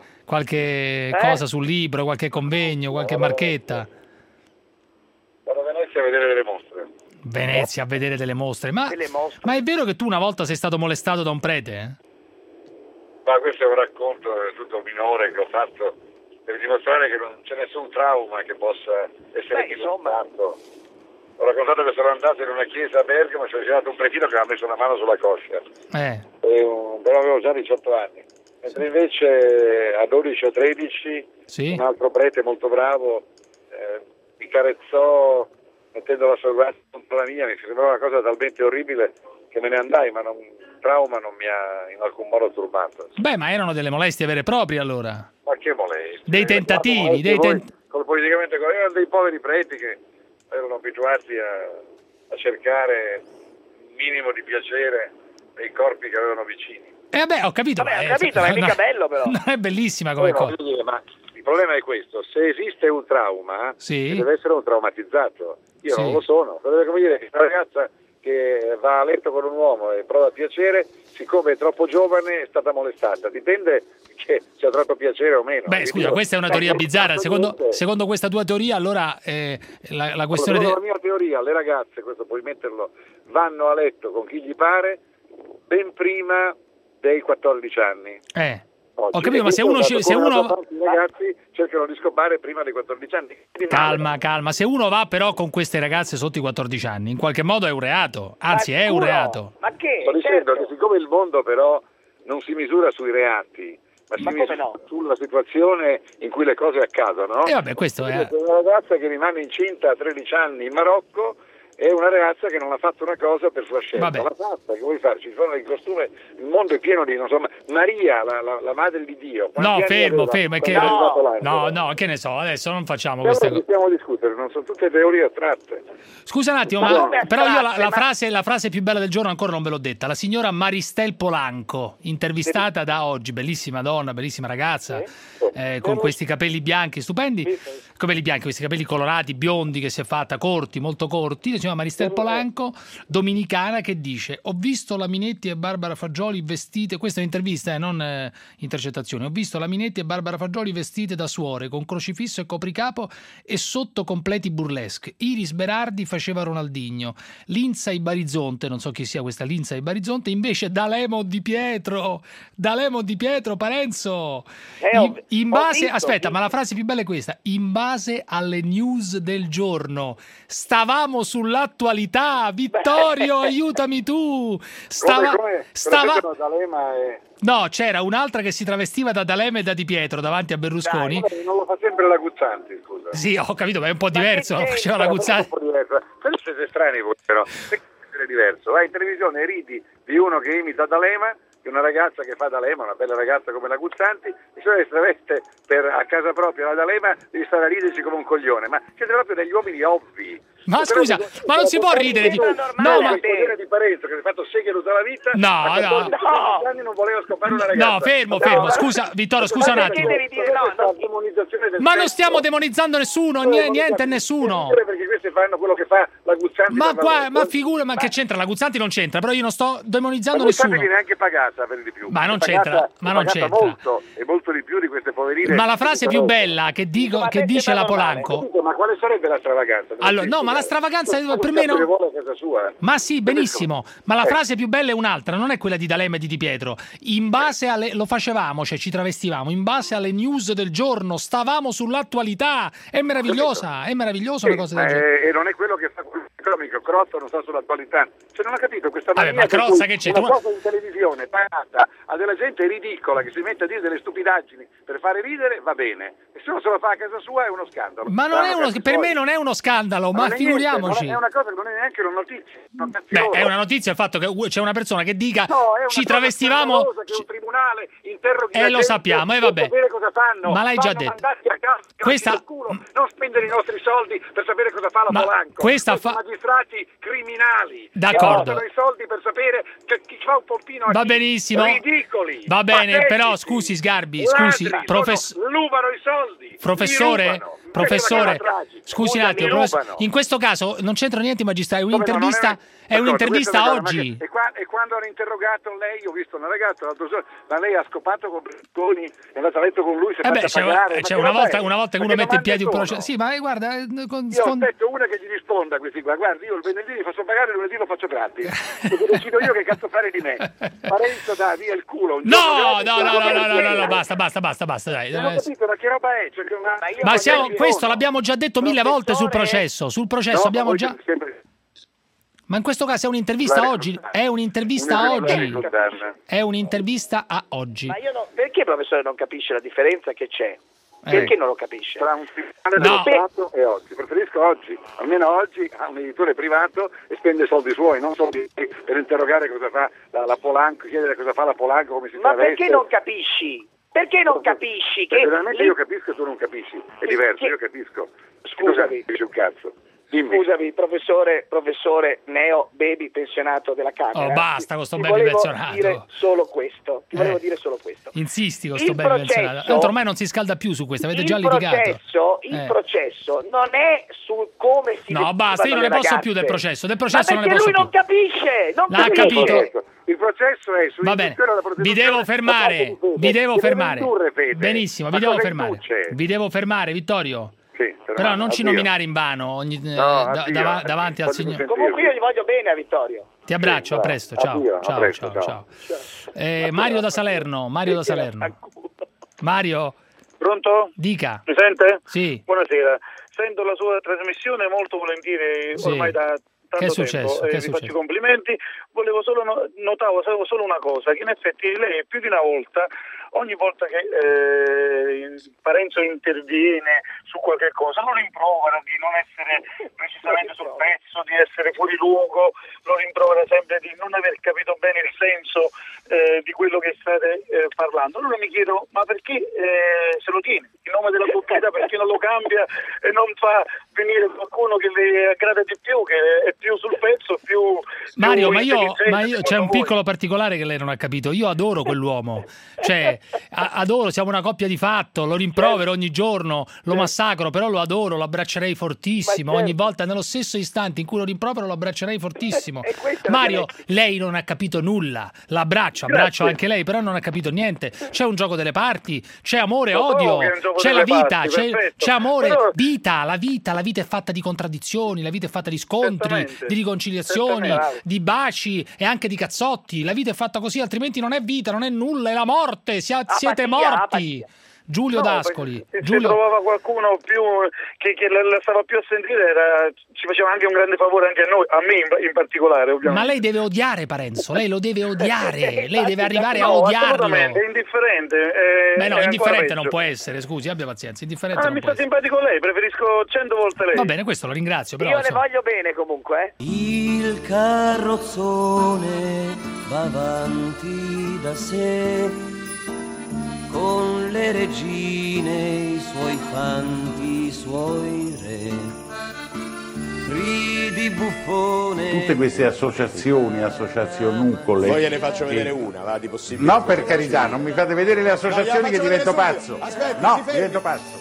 cosa sul libro, qualche convegno, qualche marchetta? Vado a Venezia a vedere delle mostre. Venezia a vedere delle mostre. Ma è vero che tu una volta sei stato molestato da un prete? Ma questo è un racconto tutto minore che ho fatto per dimostrare che non c'è nessun trauma che possa essere dimostrato. Ho raccontato che sono andato in una chiesa a Bergamo e ci ho girato un pretino che mi ha messo una mano sulla coscia. Però avevo già 18 anni. Mentre invece a 12 o 13 un altro prete molto bravo mi carezzò mettendo la sua guardia contro la mia, mi sembrava una cosa talmente orribile che me ne andai, ma il trauma non mi ha in alcun modo turbato. Beh, ma erano delle molestie vere e proprie allora? Ma che molestie? Dei tentativi, col politicamente corretto, erano dei poveri preti che erano abituati a cercare un minimo di piacere nei corpi che avevano vicini. Vabbè, ho capito. Ma è mica bello però. Non è bellissima come cosa. Ma il problema è questo: se esiste un trauma, deve essere un traumatizzato. Io non lo sono. Come dire che una ragazza che va a letto con un uomo e prova piacere, siccome è troppo giovane, è stata molestata. Dipende che sia troppo piacere o meno. Beh, scusa, questa è una teoria bizzarra. Secondo questa tua teoria, allora la questione... Secondo la mia teoria, le ragazze, questo puoi metterlo, vanno a letto con chi gli pare ben prima dei 14 anni. Ho capito, ma se uno... I ragazzi cercano di scopare prima dei 14 anni. Calma. Se uno va però con queste ragazze sotto i 14 anni, in qualche modo è un reato. Anzi, è un reato. Ma che? Sto dicendo che siccome il mondo però non si misura sui reati, ma si misura sulla situazione in cui le cose accadono. Vabbè, questo è... Una ragazza che rimane incinta a 13 anni in Marocco è una ragazza che non ha fatto una cosa per sua scelta. L'ha fatta, che vuoi fare? Ci sono in costume, il mondo è pieno di, Maria, la madre di Dio. No, fermo. No, che ne so, adesso non facciamo queste cose. Possiamo discutere, non sono tutte teorie astratte. Scusa un attimo, però io la frase più bella del giorno ancora non ve l'ho detta. La signora Maristel Polanco, intervistata da Oggi, bellissima donna, bellissima ragazza, con questi capelli bianchi stupendi, capelli bianchi, questi capelli colorati, biondi, che si è fatta, corti, molto corti. La signora Maristel Polanco, dominicana, che dice: ho visto la Minetti e Barbara Fagioli vestite, questa è un'intervista, non intercettazione, ho visto la Minetti e Barbara Fagioli vestite da suore, con crocifisso e copricapo e sotto completi burlesque. Iris Berardi faceva Ronaldinho, Lindsay Barizonte, non so chi sia questa Lindsay Barizonte, invece D'Alemo Di Pietro, Parenzo, in base, aspetta, ma la frase più bella è questa: in base alle news del giorno stavamo sul sull'attualità. Vittorio, aiutami tu. Stava... No, c'era un'altra che si travestiva da D'Alema e da Di Pietro davanti a Berlusconi. Dai, non lo fa sempre la Guzzanti, scusa. Sì, ho capito, ma è un po' diverso. Faceva la Guzzanti. Un po' diverso. Però siete strani voi, però. Perché essere diverso? Vai in televisione e ridi di uno che imita D'Alema, di una ragazza che fa D'Alema, una bella ragazza come la Guzzanti, e se si traveste a casa propria la D'Alema, devi stare a ridersi come un coglione. Ma siete proprio degli uomini ovvi. Ma scusa, ma non si può ridere di... No, ma il potere di Parenzo che si è fatto seghe tutta la vita. No. Anni non voleva scopare una ragazza. No, fermo. Scusa, Vittorio, scusa un attimo. Ma non stiamo demonizzando nessuno, niente e nessuno. Perché questi fanno quello che fa la Guzzanti. Ma che c'entra? La Guzzanti non c'entra, però io non sto demonizzando nessuno. La Guzzanti nessuno. viene anche pagata per di più. Ma non c'entra, molto, e molto di più di queste poverine. Ma la frase più bella che dice la Polanco. Ma quale sarebbe la stravaganza? Allora, no, ma la stravaganza per me no. Ma sì, benissimo. Ma la frase più bella è un'altra, non è quella di D'Alema e di Di Pietro. In base alle lo facevamo, cioè ci travestivamo in base alle news del giorno, stavamo sull'attualità. È meravigliosa, è meravigliosa una cosa del genere. E non è quello che fa economico, Crozza non sta sull'attualità. Cioè non ha capito questa mania. Ma Crozza che c'è? Una cosa in televisione pagata a della gente ridicola che si mette a dire delle stupidaggini per fare ridere, va bene. E se non se lo fa a casa sua è uno scandalo. Ma non è per me non è uno scandalo, ma figuriamoci. È una cosa che non è neanche una notizia. Beh, è una notizia il fatto che c'è una persona che dica ci travestivamo che un tribunale interroghi lo sappiamo, e vabbè. Sapere cosa fanno. Ma l'hai già detto. Questa non spendere i nostri soldi per sapere cosa fa la Polanco. Magistrati criminali. D'accordo. Che i soldi per sapere chi fa un pompino a va benissimo. Ridicoli. Va bene, patetici, però scusi Sgarbi, rubano i soldi. Professore, scusi un attimo, in questo caso non c'entra niente i magistrati, è un'intervista oggi. E quando hanno interrogato lei, ho visto una ragazza l'altro giorno, ma lei ha scopato con Berlusconi, è andata a letto con lui, c'è una volta che uno mette in piedi un processo. Sì, ma guarda, io aspetto una che gli risponda a questi qua. Guardi, io il venerdì li faccio pagare, il lunedì lo faccio gratis. Perché decido io che cazzo fare di me. Parenzo dà via il culo. No, basta, dai. Non ho capito, ma che roba è? Questo l'abbiamo già detto 1000 volte sul processo. Abbiamo già. Ma in questo caso è un'intervista oggi? È un'intervista a oggi. Ma perché il professore non capisce la differenza che c'è? Perché non lo capisce? Tra un tribunale dello Stato e oggi. Preferisco oggi. Almeno oggi ha un editore privato e spende soldi suoi, non soldi per interrogare cosa fa la Polanco, chiedere cosa fa la Polanco, come si traveste. Ma perché non capisci? Perché non capisci? Veramente io capisco e tu non capisci. È diverso, io capisco. Scusami. Dice un cazzo. Scusami, professore neo baby pensionato della Camera. Basta con sto baby pensionato. Ti volevo dire solo questo. Insisti con sto baby pensionato. Tanto ormai non si scalda più su questo, avete già litigato. Il processo non è su come si No, basta, io non ne posso più del processo. Del processo non ne posso più. Ma perché lui non capisce. L'ha capito. Il processo è su. Va bene, vi devo fermare. Benissimo, vi devo fermare, Vittorio. Sì, però non ci nominare in vano davanti al signore. Comunque io gli voglio bene a Vittorio. Ti abbraccio, a presto, ciao. Mario da Salerno. Mario. Pronto? Dica. Mi sente? Sì. Buonasera. Sento la sua trasmissione molto volentieri ormai da tanto tempo. Vi faccio i complimenti. Notavo solo una cosa, che in effetti lei più di una volta, ogni volta che Parenzo interviene su qualche cosa, lo rimprovera di non essere precisamente sul pezzo, di essere fuori luogo, lo rimprovera sempre di non aver capito bene il senso di quello che state parlando. Allora mi chiedo, ma perché se lo tiene? In nome della pubblicità, perché non lo cambia e non fa venire qualcuno che le aggrada di più, che è più sul pezzo, più Mario, ma io c'è un piccolo particolare che lei non ha capito. Io adoro quell'uomo, cioè adoro, siamo una coppia di fatto, lo rimprovero ogni giorno, lo massacro, però lo adoro, lo abbraccerei fortissimo ogni volta, nello stesso istante in cui lo rimprovero lo abbraccerei fortissimo. Mario, lei non ha capito nulla, l'abbraccio anche lei, però non ha capito niente. C'è un gioco delle parti, c'è amore, odio, c'è la vita, c'è amore, vita, la vita è fatta di contraddizioni, la vita è fatta di scontri, di riconciliazioni, di baci e anche di cazzotti. La vita è fatta così, altrimenti non è vita, non è nulla, è la morte, siete morti. Giulio D'Ascoli. Se trovava qualcuno più che la stava più a sentire, ci faceva anche un grande favore anche a me in particolare, ovviamente. Ma lei deve odiare Parenzo, lei lo deve odiare, lei deve arrivare a odiarlo. Assolutamente, è indifferente. Beh no, indifferente non può essere, scusi, abbia pazienza, indifferente non mi può sta simpatico lei, preferisco 100 volte lei. Va bene, questo lo ringrazio. Però, io le voglio bene comunque. Il carrozzone va avanti da sé, con le regine, i suoi fanti, i suoi re, ridi buffone. Tutte queste associazionucole. Poi gliene faccio vedere una, va, di possibile. No, per carità, non mi fate vedere le associazioni che divento pazzo. Aspetta, divento pazzo.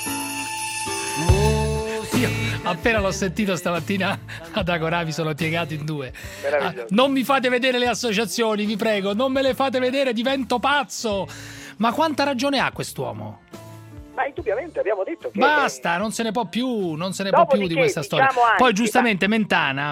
Io appena l'ho sentito stamattina ad Agorà mi sono piegato in due. Non mi fate vedere le associazioni, vi prego, non me le fate vedere, divento pazzo. Ma quanta ragione ha quest'uomo? Ma indubbiamente abbiamo detto che... Basta, non se ne può più di questa storia. Poi giustamente Mentana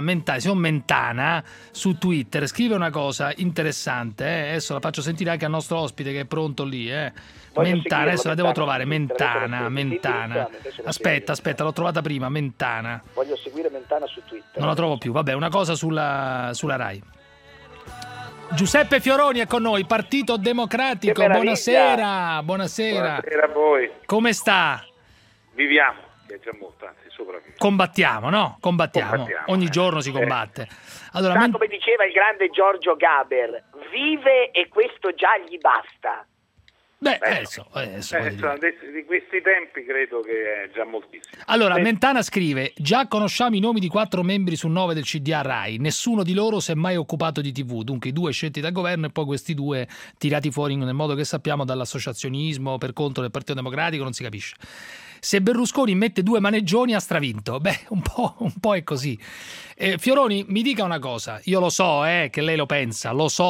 su Twitter scrive una cosa interessante, adesso la faccio sentire anche al nostro ospite che è pronto lì, Mentana, adesso la devo trovare, Mentana. Aspetta, l'ho trovata prima, Mentana. Voglio seguire Mentana su Twitter. Non la trovo più, vabbè, una cosa sulla Rai. Giuseppe Fioroni è con noi, Partito Democratico, buonasera. Buonasera a voi. Come sta? Viviamo, che è già molto, anzi sopravviviamo. Combattiamo, no? Combattiamo. Ogni giorno si combatte. Allora, come diceva il grande Giorgio Gaber, vive e questo già gli basta. Beh, di questi tempi credo che è già moltissimo. Allora, Mentana scrive: già conosciamo i nomi di 4 membri su 9 del CDA Rai, nessuno di loro si è mai occupato di TV, dunque i 2 scelti dal governo e poi questi 2 tirati fuori nel modo che sappiamo dall'associazionismo per conto del Partito Democratico, non si capisce. Se Berlusconi mette 2 maneggioni ha stravinto. Beh, un po' è così. Fioroni, mi dica una cosa, io lo so che lei lo pensa,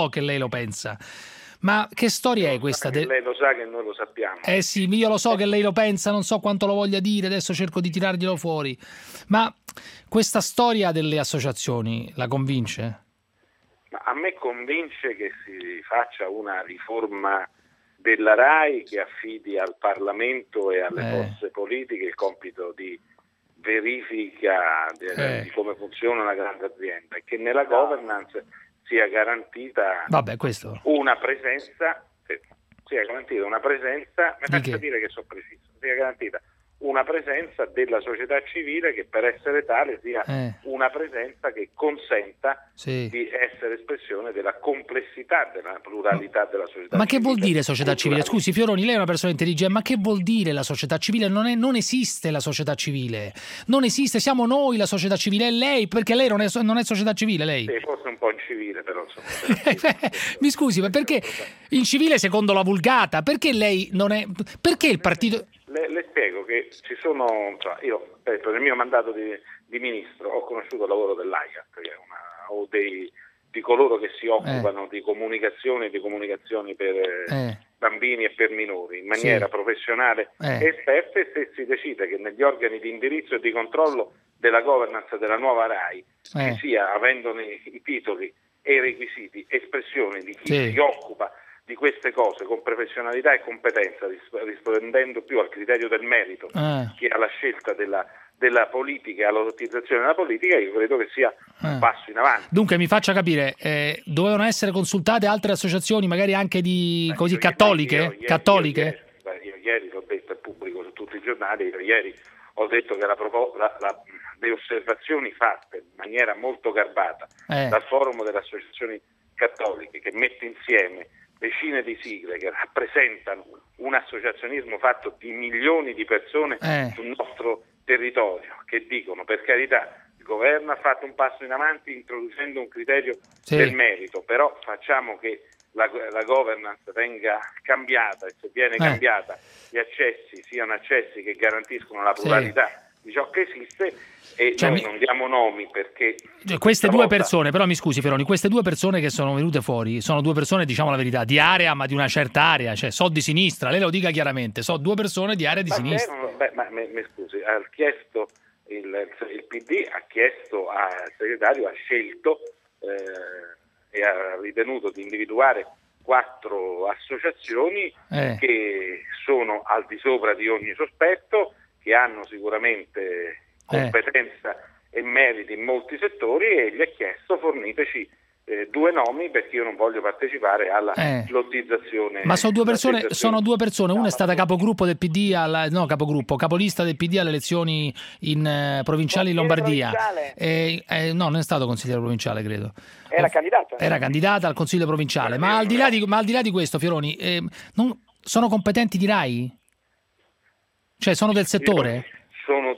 ma che storia è questa? Lei lo sa che noi lo sappiamo. Sì, io lo so che lei lo pensa, non so quanto lo voglia dire, adesso cerco di tirarglielo fuori. Ma questa storia delle associazioni la convince? Ma a me convince che si faccia una riforma della RAI che affidi al Parlamento e alle forze politiche il compito di verifica di come funziona una grande azienda e che nella governance sia garantita una presenza, mi faccia dire che sono preciso, sia garantita una presenza della società civile che per essere tale sia una presenza che consenta di essere espressione della complessità, della pluralità della società civile. Ma che vuol dire società civile? Scusi Fioroni, lei è una persona intelligente, ma che vuol dire la società civile? Non esiste la società civile, non esiste, siamo noi la società civile, è lei, perché lei non è società civile, lei? Sì, forse un po' incivile però insomma. Mi scusi, ma perché incivile secondo la vulgata? Perché lei non è... Perché il partito... Le spiego che ci sono, io nel mio mandato di ministro ho conosciuto il lavoro dell'AIAT, che è di coloro che si occupano di comunicazioni per bambini e per minori in maniera professionale e esperta, e se si decide che negli organi di indirizzo e di controllo della governance della nuova RAI ci sia, avendone i titoli e i requisiti, espressione di chi si occupa di queste cose con professionalità e competenza, rispondendo più al criterio del merito che alla scelta della politica e alla lottizzazione della politica, io credo che sia un passo in avanti. Dunque mi faccia capire, dovevano essere consultate altre associazioni, magari anche cattoliche? Io ieri l'ho detto al pubblico su tutti i giornali, ieri ho detto che le osservazioni fatte in maniera molto garbata dal forum delle associazioni cattoliche, che mette insieme decine di sigle che rappresentano un associazionismo fatto di milioni di persone sul nostro territorio, che dicono: per carità, il governo ha fatto un passo in avanti introducendo un criterio del merito, però facciamo che la governance venga cambiata, e se viene cambiata gli accessi siano accessi che garantiscono la pluralità di ciò che esiste, e noi non diamo nomi perché queste due persone, però mi scusi Fioroni, queste 2 persone che sono venute fuori sono 2 persone, diciamo la verità, di area, ma di una certa area, cioè so di sinistra, lei lo dica chiaramente, so 2 persone di area di sinistra. Mi scusi, ha chiesto il PD ha chiesto al segretario, ha scelto e ha ritenuto di individuare 4 associazioni che sono al di sopra di ogni sospetto, che hanno sicuramente competenza e meriti in molti settori, e gli ha chiesto: forniteci 2 nomi, perché io non voglio partecipare alla lottizzazione. Ma sono 2 persone, una è stata capogruppo del PD capolista del PD alle elezioni provinciali in Lombardia. No, non è stato consigliere provinciale, credo. Era candidata al consiglio provinciale. Ma al di là di questo, Fioroni, sono competenti di RAI? Cioè sono del settore? Sono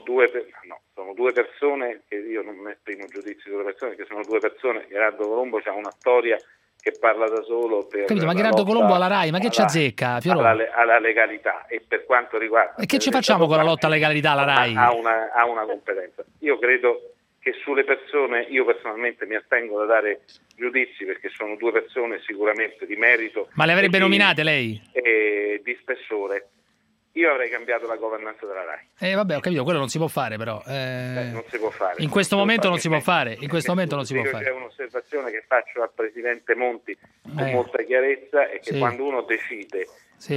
2 persone che io non esprimo giudizi sulle persone, che sono 2 persone. Gerardo Colombo ha una storia che parla da solo per ma Gerardo Colombo alla RAI, ma che ci azzecca, Fioroni? Alla legalità, e per quanto riguarda... E che ci facciamo con la lotta alla legalità alla RAI? Ha una competenza. Io credo che sulle persone, io personalmente mi astengo da dare giudizi, perché sono 2 persone sicuramente di merito. Ma le avrebbe nominate lei? E di spessore. Io avrei cambiato la governance della RAI. Vabbè, ho capito, quello non si può fare, però. Non si può fare. In questo momento non si può fare. In questo momento non si può fare. C'è un'osservazione che faccio al Presidente Monti con molta chiarezza, è che quando uno decide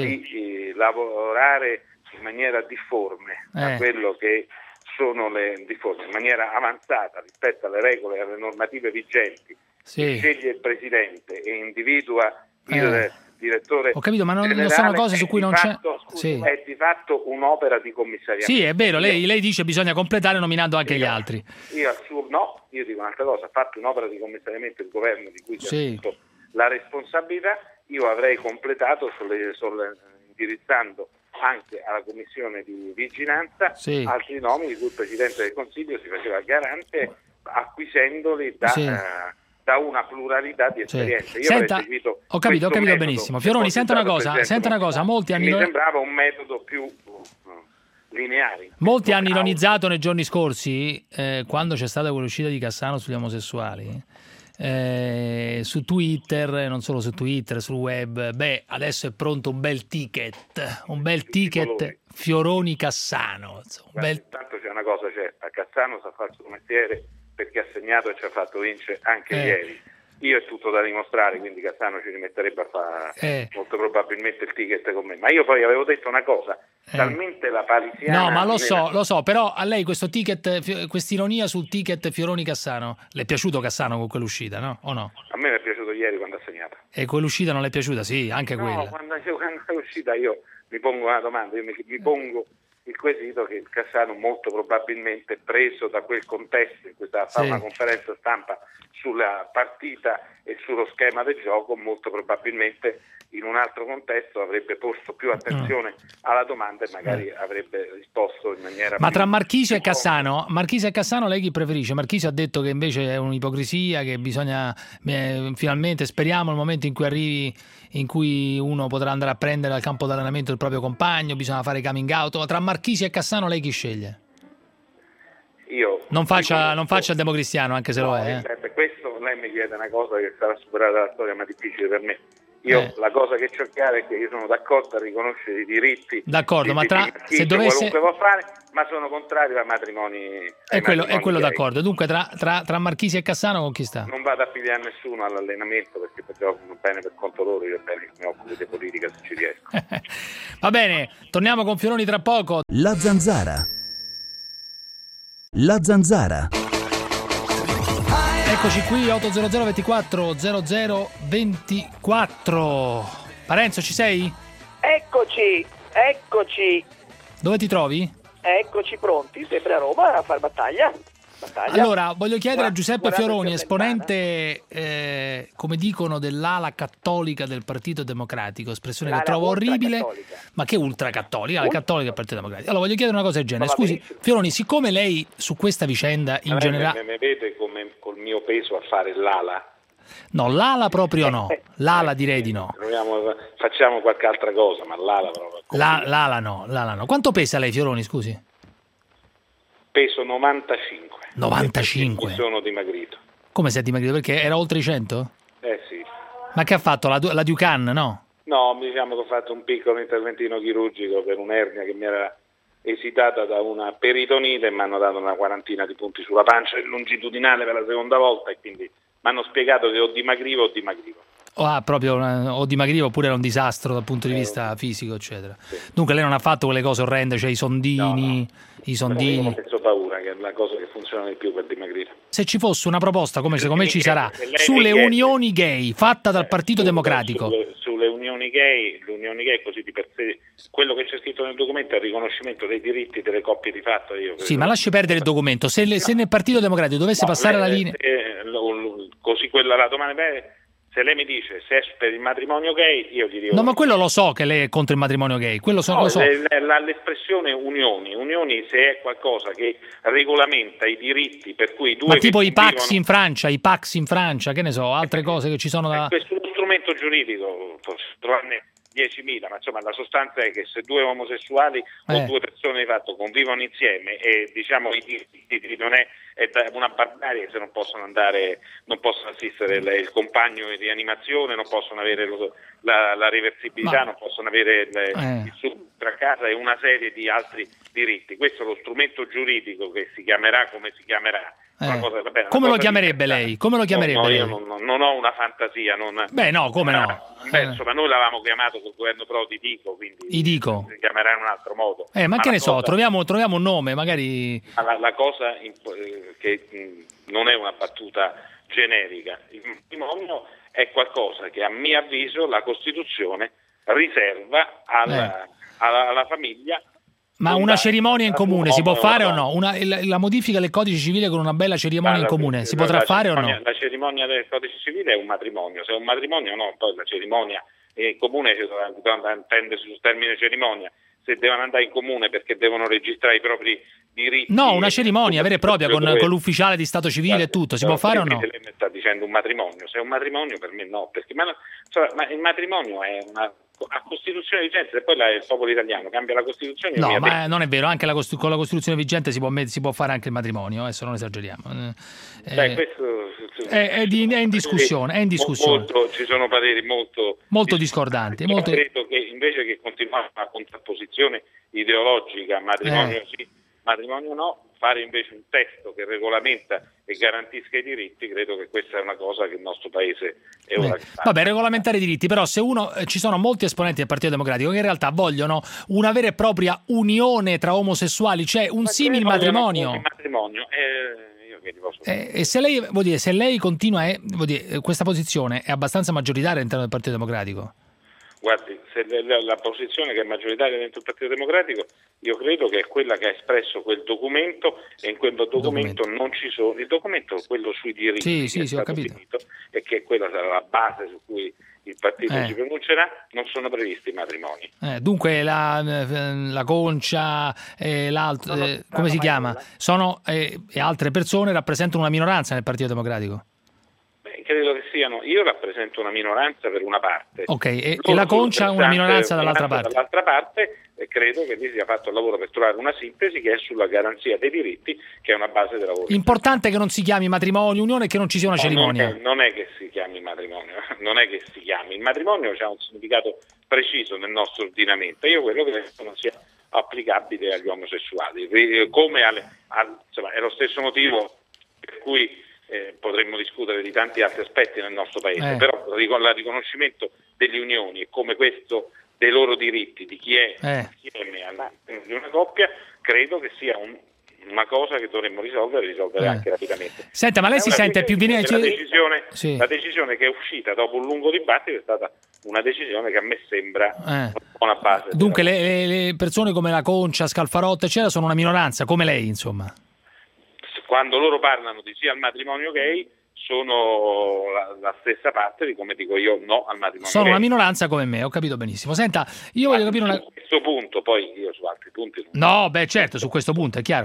di lavorare in maniera difforme a quello che sono le difforme, in maniera avanzata rispetto alle regole e alle normative vigenti, sceglie il Presidente e individua il direttore. Ho capito, ma non sono cose su cui non c'è. È di fatto un'opera di commissariamento. Sì, è vero, lei dice bisogna completare nominando anche gli altri. Io dico un'altra cosa: ha fatto un'opera di commissariamento il governo di cui si ha avuto la responsabilità. Io avrei completato indirizzando anche alla commissione di vigilanza altri nomi di cui il Presidente del Consiglio si faceva garante, acquisendoli da una pluralità di esperienze. Io Senta, ho capito benissimo. Fioroni, senta una cosa, molti anni... Mi sembrava un metodo più lineare. Molti hanno ironizzato nei giorni scorsi, quando c'è stata quell'uscita di Cassano sugli omosessuali, su Twitter, non solo su Twitter, sul web. Adesso è pronto un bel ticket Fioroni Cassano. Tanto c'è una cosa certa: Cassano sa fare il suo mestiere, perché ha segnato e ci ha fatto vincere anche ieri. Io è tutto da dimostrare, quindi Cassano ci rimetterebbe a fare molto probabilmente il ticket con me. Ma io poi avevo detto una cosa, talmente la palisiana... No, ma lo so, però a lei questo ticket, quest'ironia sul ticket Fioroni Cassano, le è piaciuto Cassano con quell'uscita, no? O no? A me mi è piaciuto ieri quando ha segnato. E quell'uscita non le è piaciuta? Sì, anche quella. No, quando è uscita io mi pongo una domanda, io mi pongo il quesito che Cassano molto probabilmente, preso da quel contesto in cui stava a fare una conferenza stampa sulla partita e sullo schema del gioco, molto probabilmente in un altro contesto avrebbe posto più attenzione alla domanda e magari avrebbe risposto in maniera... Ma tra Marchisio e Cassano lei chi preferisce? Marchisio ha detto che invece è un'ipocrisia, che bisogna finalmente, speriamo il momento in cui arrivi, in cui uno potrà andare a prendere al campo d'allenamento il proprio compagno, bisogna fare coming out. Ma tra Marchisio e Cassano lei chi sceglie? Io non faccia il democristiano, anche se lo è. Per questo lei mi chiede una cosa che sarà superata dalla storia, ma difficile per me. Io la cosa che c'ho chiara è che io sono d'accordo a riconoscere i diritti. D'accordo, ma se dovesse... qualunque può fare, ma sono contrario ai matrimoni. È quello d'accordo. Dunque tra Marchisi e Cassano con chi sta? Non vado a pigliare nessuno all'allenamento, perché giocano bene per conto loro, io è bene che mi occupi di politica se ci riesco. Va bene, torniamo con Fioroni tra poco. La Zanzara. Eccoci qui, 800 24 00 24. Parenzo, ci sei? Eccoci. Dove ti trovi? Eccoci pronti, sempre a Roma a fare battaglia. Allora, voglio chiedere a Giuseppe Fioroni, esponente, come dicono, dell'ala cattolica del Partito Democratico, espressione che trovo orribile, ma che ultracattolica, la cattolica del Partito Democratico. Allora, voglio chiedere una cosa del genere. Scusi, Fioroni, siccome lei su questa vicenda in generale... Mi vede come col mio peso a fare l'ala? No, l'ala proprio no, l'ala direi di no. Facciamo qualche altra cosa, ma l'ala proprio... L'ala no. Quanto pesa lei, Fioroni, scusi? Peso 95. 95? Mi sono dimagrito. Come sei dimagrito? Perché era oltre i 100? Sì. Ma che ha fatto? La Ducan, no? No, diciamo che ho fatto un piccolo interventino chirurgico per un'ernia che mi era esitata da una peritonite e mi hanno dato una quarantina di punti sulla pancia longitudinale per la seconda volta, e quindi mi hanno spiegato che o dimagrivo. o dimagriva oppure era un disastro dal punto di vista fisico, eccetera. Dunque lei non ha fatto quelle cose orrende, cioè i sondini. Io ho penso paura, che è la cosa che funziona di più per dimagrire. Se ci fosse una proposta, come secondo me ci sarà, sulle unioni gay fatta dal Partito Democratico. Sulle unioni gay, così di per sé, quello che c'è scritto nel documento è il riconoscimento dei diritti delle coppie di fatto. Sì, ma lasci perdere il documento. Se nel Partito Democratico dovesse passare la linea... Così la domanda se lei mi dice se è per il matrimonio gay, io gli dico... No, ma quello lo so che lei è contro il matrimonio gay, quello lo so. L'espressione unioni, se è qualcosa che regolamenta i diritti per cui due... Ma tipo i Pax in Francia, che ne so, altre cose che ci sono da... Questo è uno strumento giuridico, trovarne 10.000, ma insomma la sostanza è che se due omosessuali o due persone di fatto convivono insieme e diciamo i diritti non è una barbarie se non possono assistere il compagno in rianimazione, non possono avere la reversibilità, non possono avere il subentro a casa e una serie di altri diritti. Questo è lo strumento giuridico che si chiamerà come si chiamerà. Come lo chiamerebbe lei? Come lo chiamerebbe lei? Io non ho una fantasia. Beh, no, come no? Insomma, noi l'avevamo chiamato col governo Prodi Dico, quindi si chiamerà in un altro modo. Ma che ne so, troviamo un nome, magari... La cosa che non è una battuta generica. Il matrimonio è qualcosa che, a mio avviso, la Costituzione riserva alla famiglia. Ma una cerimonia in comune si può fare o no? La modifica del codice civile con una bella cerimonia in comune si potrà fare o no? La cerimonia del codice civile è un matrimonio, se è un matrimonio no, poi la cerimonia in comune si deve intendere sul termine cerimonia, se devono andare in comune perché devono registrare i propri diritti. No, una cerimonia vera e propria con l'ufficiale di stato civile e tutto, si può fare o no? Lei mi sta dicendo un matrimonio, se è un matrimonio per me no, perché ma il matrimonio è una... a Costituzione vigente, e poi il popolo italiano cambia la Costituzione. No, ma non è vero, anche con la Costituzione vigente si può fare anche il matrimonio, adesso non esageriamo. Questo è in discussione, ci sono pareri molto discordanti. Io credo che invece che continuare una contrapposizione ideologica, matrimonio sì, matrimonio no, fare invece un testo che regolamenta e garantisca i diritti, credo che questa è una cosa che il nostro paese è ora che fa. Vabbè, regolamentare i diritti, però se ci sono molti esponenti del Partito Democratico che in realtà vogliono una vera e propria unione tra omosessuali, cioè un simil matrimonio. Un matrimonio io che posso e se lei continua questa posizione è abbastanza maggioritaria all'interno del Partito Democratico? Guardi, se la posizione che è maggioritaria dentro il Partito Democratico, io credo che è quella che ha espresso quel documento, e in quel documento non ci sono. Il documento, quello sui diritti, sì, ho capito. Finito, e che quella sarà la base su cui il partito si pronuncerà, non sono previsti i matrimoni. Dunque la Concia e l'altro, come si chiama? Sono e altre persone rappresentano una minoranza nel Partito Democratico? Credo che siano, io rappresento una minoranza per una parte. Ok, e la Concia una minoranza dall'altra parte. Dall'altra parte, e credo che lì sia fatto il lavoro per trovare una sintesi che è sulla garanzia dei diritti, che è una base del lavoro. Importante che non si chiami matrimonio, unione, e che non ci sia una cerimonia. Non è che si chiami matrimonio, non è che si chiami. Il matrimonio ha un significato preciso nel nostro ordinamento. Io quello che penso non sia applicabile agli omosessuali. Come insomma, è lo stesso motivo per cui potremmo discutere di tanti altri aspetti nel nostro paese, però il riconoscimento delle unioni e come questo dei loro diritti, di chi è insieme di una coppia, credo che sia una cosa che dovremmo risolvere anche rapidamente. Senta, ma lei si sente più la decisione che è uscita dopo un lungo dibattito è stata una decisione che a me sembra una buona base. Dunque le persone come la Concia, Scalfarotto eccetera sono una minoranza, come lei insomma? Quando loro parlano di sì al matrimonio gay sono la stessa parte di come dico io no al matrimonio sono gay. Una minoranza come me, ho capito benissimo. Senta, io voglio capire su questo punto, poi io su altri punti no, certo, su questo punto è chiaro.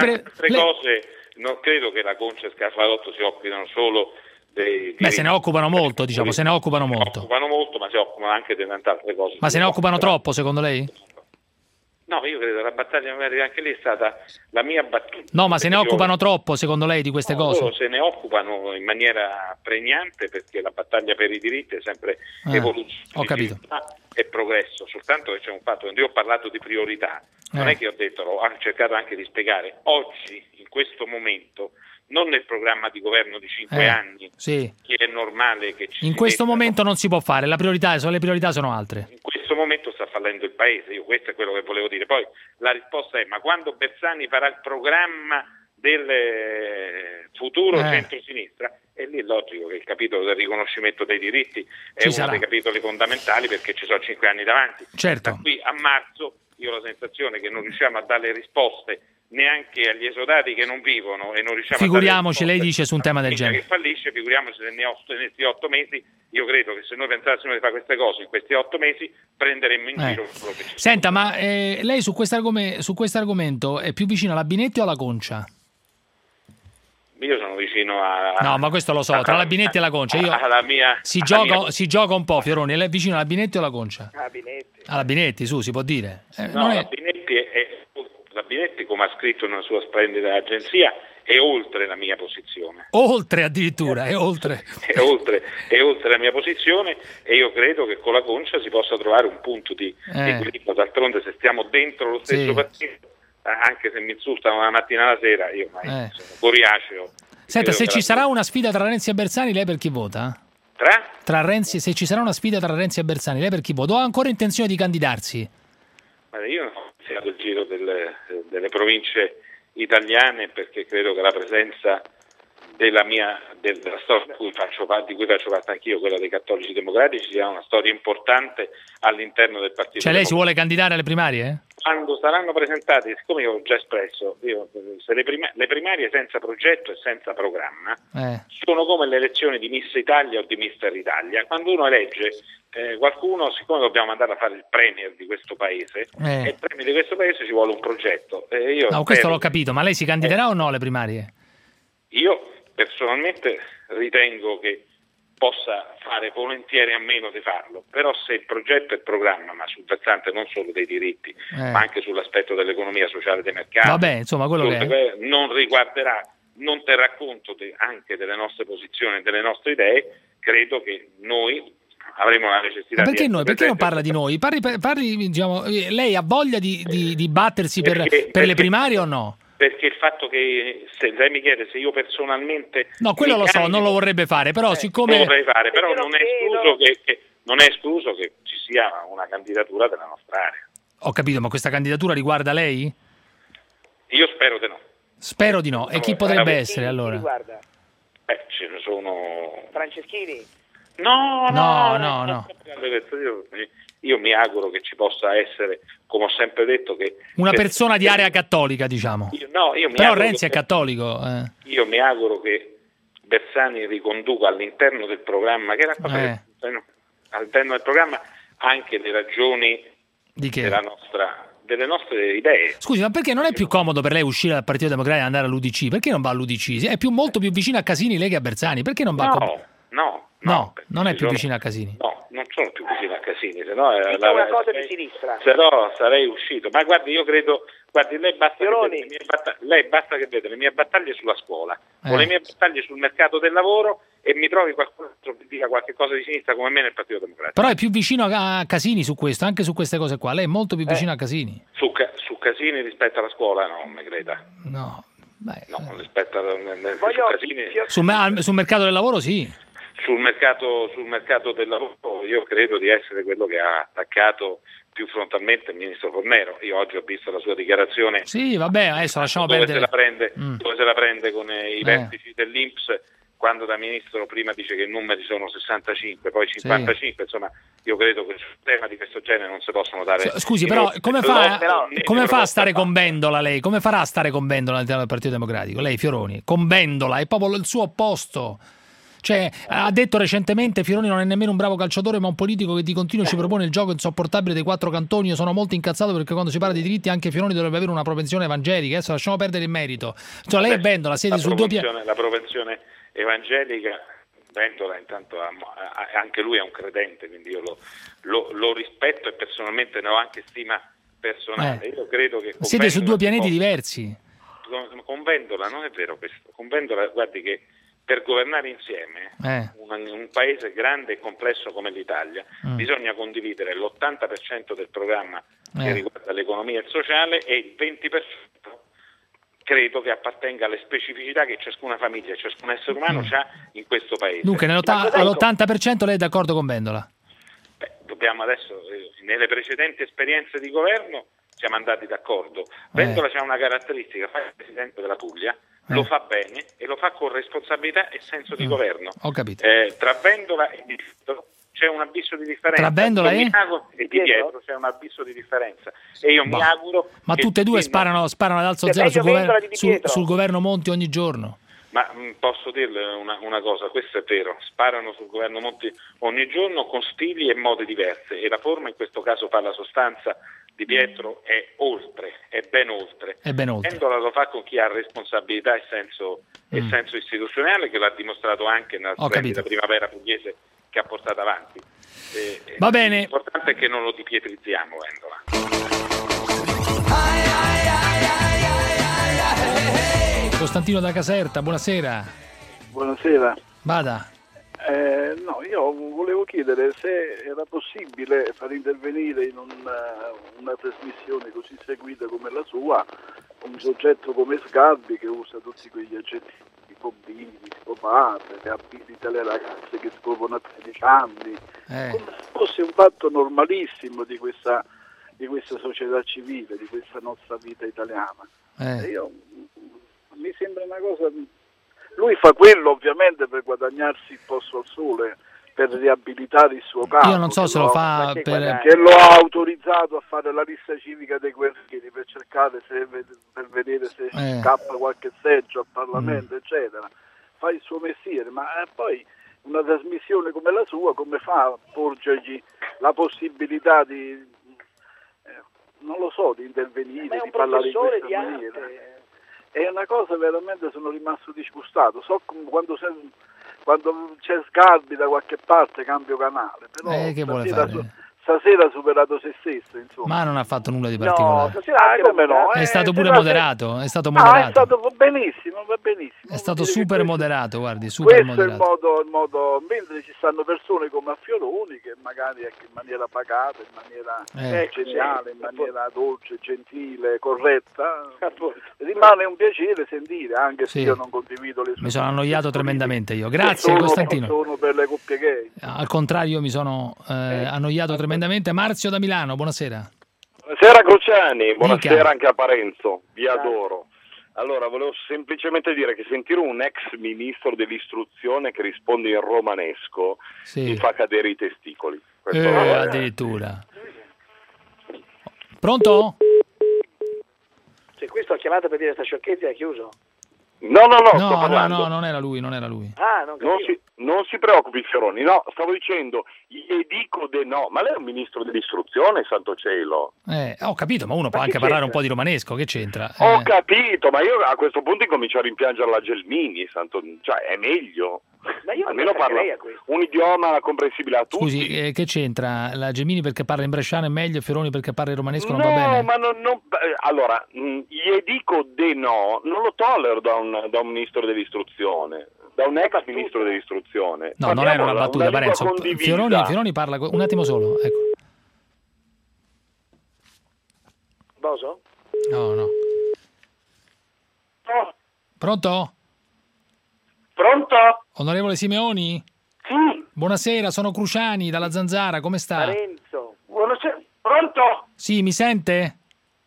Cose, non credo che la Concia e Scalfarotto si occupino solo se ne occupano molto, diciamo, se ne occupano molto, ma si occupano anche di tante altre cose. Ma se ne occupano troppo, secondo lei? No, io credo che la battaglia magari anche lì è stata la mia battuta. No, ma se ne occupano troppo, secondo lei, di queste cose? Loro se ne occupano in maniera pregnante, perché la battaglia per i diritti è sempre evoluzione. Ho capito. E progresso, soltanto che c'è un fatto, quando io ho parlato di priorità, non è che ho detto, ho cercato anche di spiegare, oggi, in questo momento, non nel programma di governo di 5 anni, sì, che è normale che ci in questo momento non si può fare, le priorità sono altre. In questo momento sta fallendo il Paese, io questo è quello che volevo dire. Poi la risposta è: ma quando Bersani farà il programma del futuro centro-sinistra, e lì è logico che il capitolo del riconoscimento dei diritti è uno dei capitoli fondamentali, perché ci sono 5 anni davanti. Certo. Da qui a marzo io ho la sensazione che non riusciamo a dare risposte neanche agli esodati che non vivono, e non riusciamo figuriamoci, a dare lei dice, su un tema del genere che fallisce, figuriamoci se in questi 8 mesi. Io credo che se noi pensassimo di fare queste cose in questi 8 mesi prenderemmo in giro. Senta, ma lei su questo argomento è più vicino alla Binetti o alla Concia? Io sono vicino a... No, ma questo lo so, tra la Binetti e la Concia. Si gioca un po', Fioroni. Lei è vicino alla Binetti o alla Concia? Alla Binetti, su, si può dire. La Binetti, come ha scritto in una sua splendida agenzia, è oltre la mia posizione. Oltre addirittura, è oltre. È oltre la mia posizione, e io credo che con la Concia si possa trovare un punto di equilibrio. D'altronde, se stiamo dentro lo stesso partito, anche se mi insultano la mattina alla sera, io sono coriaceo. Senta, se ci sarà una sfida tra Renzi e Bersani, lei per chi vota? Tra Renzi, se ci sarà una sfida tra Renzi e Bersani, lei per chi vota? O ha ancora intenzione di candidarsi? Io non ho iniziato il giro delle province italiane, perché credo che la presenza della storia di cui faccio parte anch'io, quella dei cattolici democratici, sia una storia importante all'interno del partito. Cioè lei si vuole candidare alle primarie? Quando saranno presentati, siccome io ho già espresso, se le primarie senza progetto e senza programma sono come le elezioni di Miss Italia o di Mister Italia. Quando uno elegge qualcuno, siccome dobbiamo andare a fare il premier di questo paese, e il premier di questo paese ci vuole un progetto. Questo l'ho capito, ma lei si candiderà o no alle primarie? Io personalmente ritengo che possa fare volentieri a meno di farlo, però se il progetto e il programma, ma sul versante non solo dei diritti, ma anche sull'aspetto dell'economia sociale dei mercati, quello che non riguarderà, non terrà conto anche delle nostre posizioni e delle nostre idee, credo che noi avremo la necessità di... Perché non parla di noi? Parli, diciamo, lei ha voglia di battersi per le primarie o no? Perché il fatto che, se lei mi chiede se io personalmente... No, quello lo so, non lo vorrebbe fare, però siccome... Lo vorrei fare, però non è escluso che ci sia una candidatura della nostra area. Ho capito, ma questa candidatura riguarda lei? Io spero di no. Spero di no. E chi potrebbe essere allora? Riguarda? Ce ne sono... Franceschini? No. Io mi auguro che ci possa essere, come ho sempre detto, che una persona di area cattolica, diciamo. Però Renzi è cattolico. Io mi auguro che Bersani riconduca all'interno del programma, che era all'interno del programma, anche le ragioni delle nostre idee. Scusi, ma perché non è più comodo per lei uscire dal Partito Democratico e andare all'UDC? Perché non va all'UDC? È molto più vicino a Casini lei che a Bersani. Perché non va No, non è più vicino a Casini. No, non sono più vicino a Casini, se no una cosa di sinistra. Se no sarei uscito. Ma guardi, io credo, lei basta che vede le mie battaglie sulla scuola, o le mie battaglie sul mercato del lavoro, e mi trovi qualcuno che dica qualche cosa di sinistra come me nel Partito Democratico. Però è più vicino a Casini su questo, anche su queste cose qua. Lei è molto più vicino a Casini. Su Casini rispetto alla scuola, no, mi creda. No, rispetto a Casini. Sul mercato del lavoro sì. Sul mercato del lavoro io credo di essere quello che ha attaccato più frontalmente il ministro Fornero. Io oggi ho visto la sua dichiarazione. Sì, vabbè, adesso lasciamo perdere. Dove se la prende con i vertici dell'Inps, quando da ministro prima dice che i numeri sono 65, poi 55, insomma, io credo che sul tema di questo genere non si possono dare... Scusi, però come fa a stare con Vendola lei? Come farà a stare con Vendola all'interno del Partito Democratico? Lei, Fioroni, con Vendola, è proprio il suo opposto. Cioè, ha detto recentemente Fioroni non è nemmeno un bravo calciatore ma un politico che di continuo ci propone il gioco insopportabile dei quattro cantoni. Io sono molto incazzato perché quando si parla di diritti anche Fioroni dovrebbe avere una propensione evangelica. Adesso lasciamo perdere il merito. Cioè, lei è Vendola, siete su due piani. La propensione evangelica, Vendola intanto anche lui è un credente, quindi io lo rispetto e personalmente ne ho anche stima personale. Io credo che siete su due pianeti diversi. Con Vendola non è vero questo. Con Vendola, guardi che per governare insieme un paese grande e complesso come l'Italia bisogna condividere l'80% del programma che riguarda l'economia e il sociale e il 20% credo che appartenga alle specificità che ciascuna famiglia, ciascun essere umano ha in questo paese. Dunque all'80% lei è d'accordo con Vendola? Dobbiamo adesso, nelle precedenti esperienze di governo siamo andati d'accordo. Vendola c'ha una caratteristica, fa il Presidente della Puglia, lo fa bene e lo fa con responsabilità e senso di governo. Ho capito. Tra Vendola e Di Pietro c'è un abisso di differenza. Tra Vendola e Di Pietro c'è un abisso di differenza. E io mi auguro. Ma tutte e due sparano ad alzo zero sul governo Monti ogni giorno. Ma posso dirle una cosa, questo è vero, sparano sul governo Monti ogni giorno con stili e modi diversi, e la forma in questo caso fa la sostanza. Di Pietro è oltre, è ben oltre. Vendola lo fa con chi ha responsabilità e senso istituzionale, che l'ha dimostrato anche nella splendida primavera pugliese che ha portato avanti. Va bene. L'importante è che non lo dipietrizziamo, Vendola. Costantino da Caserta, buonasera. Buonasera. Vada. No, io volevo chiedere se era possibile far intervenire in una trasmissione così seguita come la sua un soggetto come Sgarbi, che usa tutti quegli aggettivi tipo bimbi, tipo padre, che abilita le ragazze che scoprono a 13 anni, come se fosse un fatto normalissimo di questa società civile, di questa nostra vita italiana. Mi sembra una cosa. Lui fa quello ovviamente per guadagnarsi il posto al sole, per riabilitare il suo capo. Io non so se lo fa che lo ha autorizzato a fare la lista civica dei guerrieri per cercare per vedere se scappa qualche seggio al Parlamento, eccetera. Fa il suo mestiere, ma poi una trasmissione come la sua come fa a porgergli la possibilità di non lo so, di intervenire, di parlare in questa maniera? È una cosa veramente, sono rimasto disgustato. So quando c'è Sgarbi da qualche parte cambio canale, però che vuole fare? Stasera ha superato se stesso, insomma. Ma non ha fatto nulla di particolare. Come no? È stato pure moderato, è stato moderato. È stato benissimo, va benissimo. È stato super moderato, guardi, super moderato. Questo è il modo, mentre ci stanno persone come a Fioroni che magari in maniera pacata, in maniera geniale, in maniera dolce, gentile, corretta, rimane un piacere sentire, anche se io non condivido le sue. Mi sono annoiato tremendamente io. Grazie Costantino. Sono per le coppie gay. Al contrario, mi sono annoiato tremendamente. Marzio da Milano, buonasera. Buonasera Cruciani, buonasera anche a Parenzo, vi adoro. Allora, volevo semplicemente dire che sentire un ex ministro dell'istruzione che risponde in romanesco mi fa cadere i testicoli. Addirittura. Pronto? Se questo ha chiamato per dire sta sciocchezza è chiuso? No, sto parlando. No, non era lui. Non si preoccupi Fioroni, no, stavo dicendo, gli dico de no, ma lei è un ministro dell'istruzione, santo cielo. Ho capito, ma uno può anche parlare un po' di romanesco, che c'entra? Ho capito, ma io a questo punto incomincio a rimpiangere la Gelmini, cioè è meglio. Ma io almeno parla un idioma comprensibile a tutti. Scusi, che c'entra? La Gelmini perché parla in bresciano è meglio, Fioroni perché parla in romanesco non va bene? Ma allora, gli dico de no, non lo tollero da un ministro dell'istruzione. Da un ex ministro dell'istruzione. No, non era una battuta, Parenzo. Fioroni parla. Un attimo solo, ecco. Boso? No. Pronto? Pronto? Onorevole Simeoni? Sì. Buonasera, sono Cruciani dalla Zanzara, come sta? Parenzo. Buonasera. Pronto? Sì, mi sente?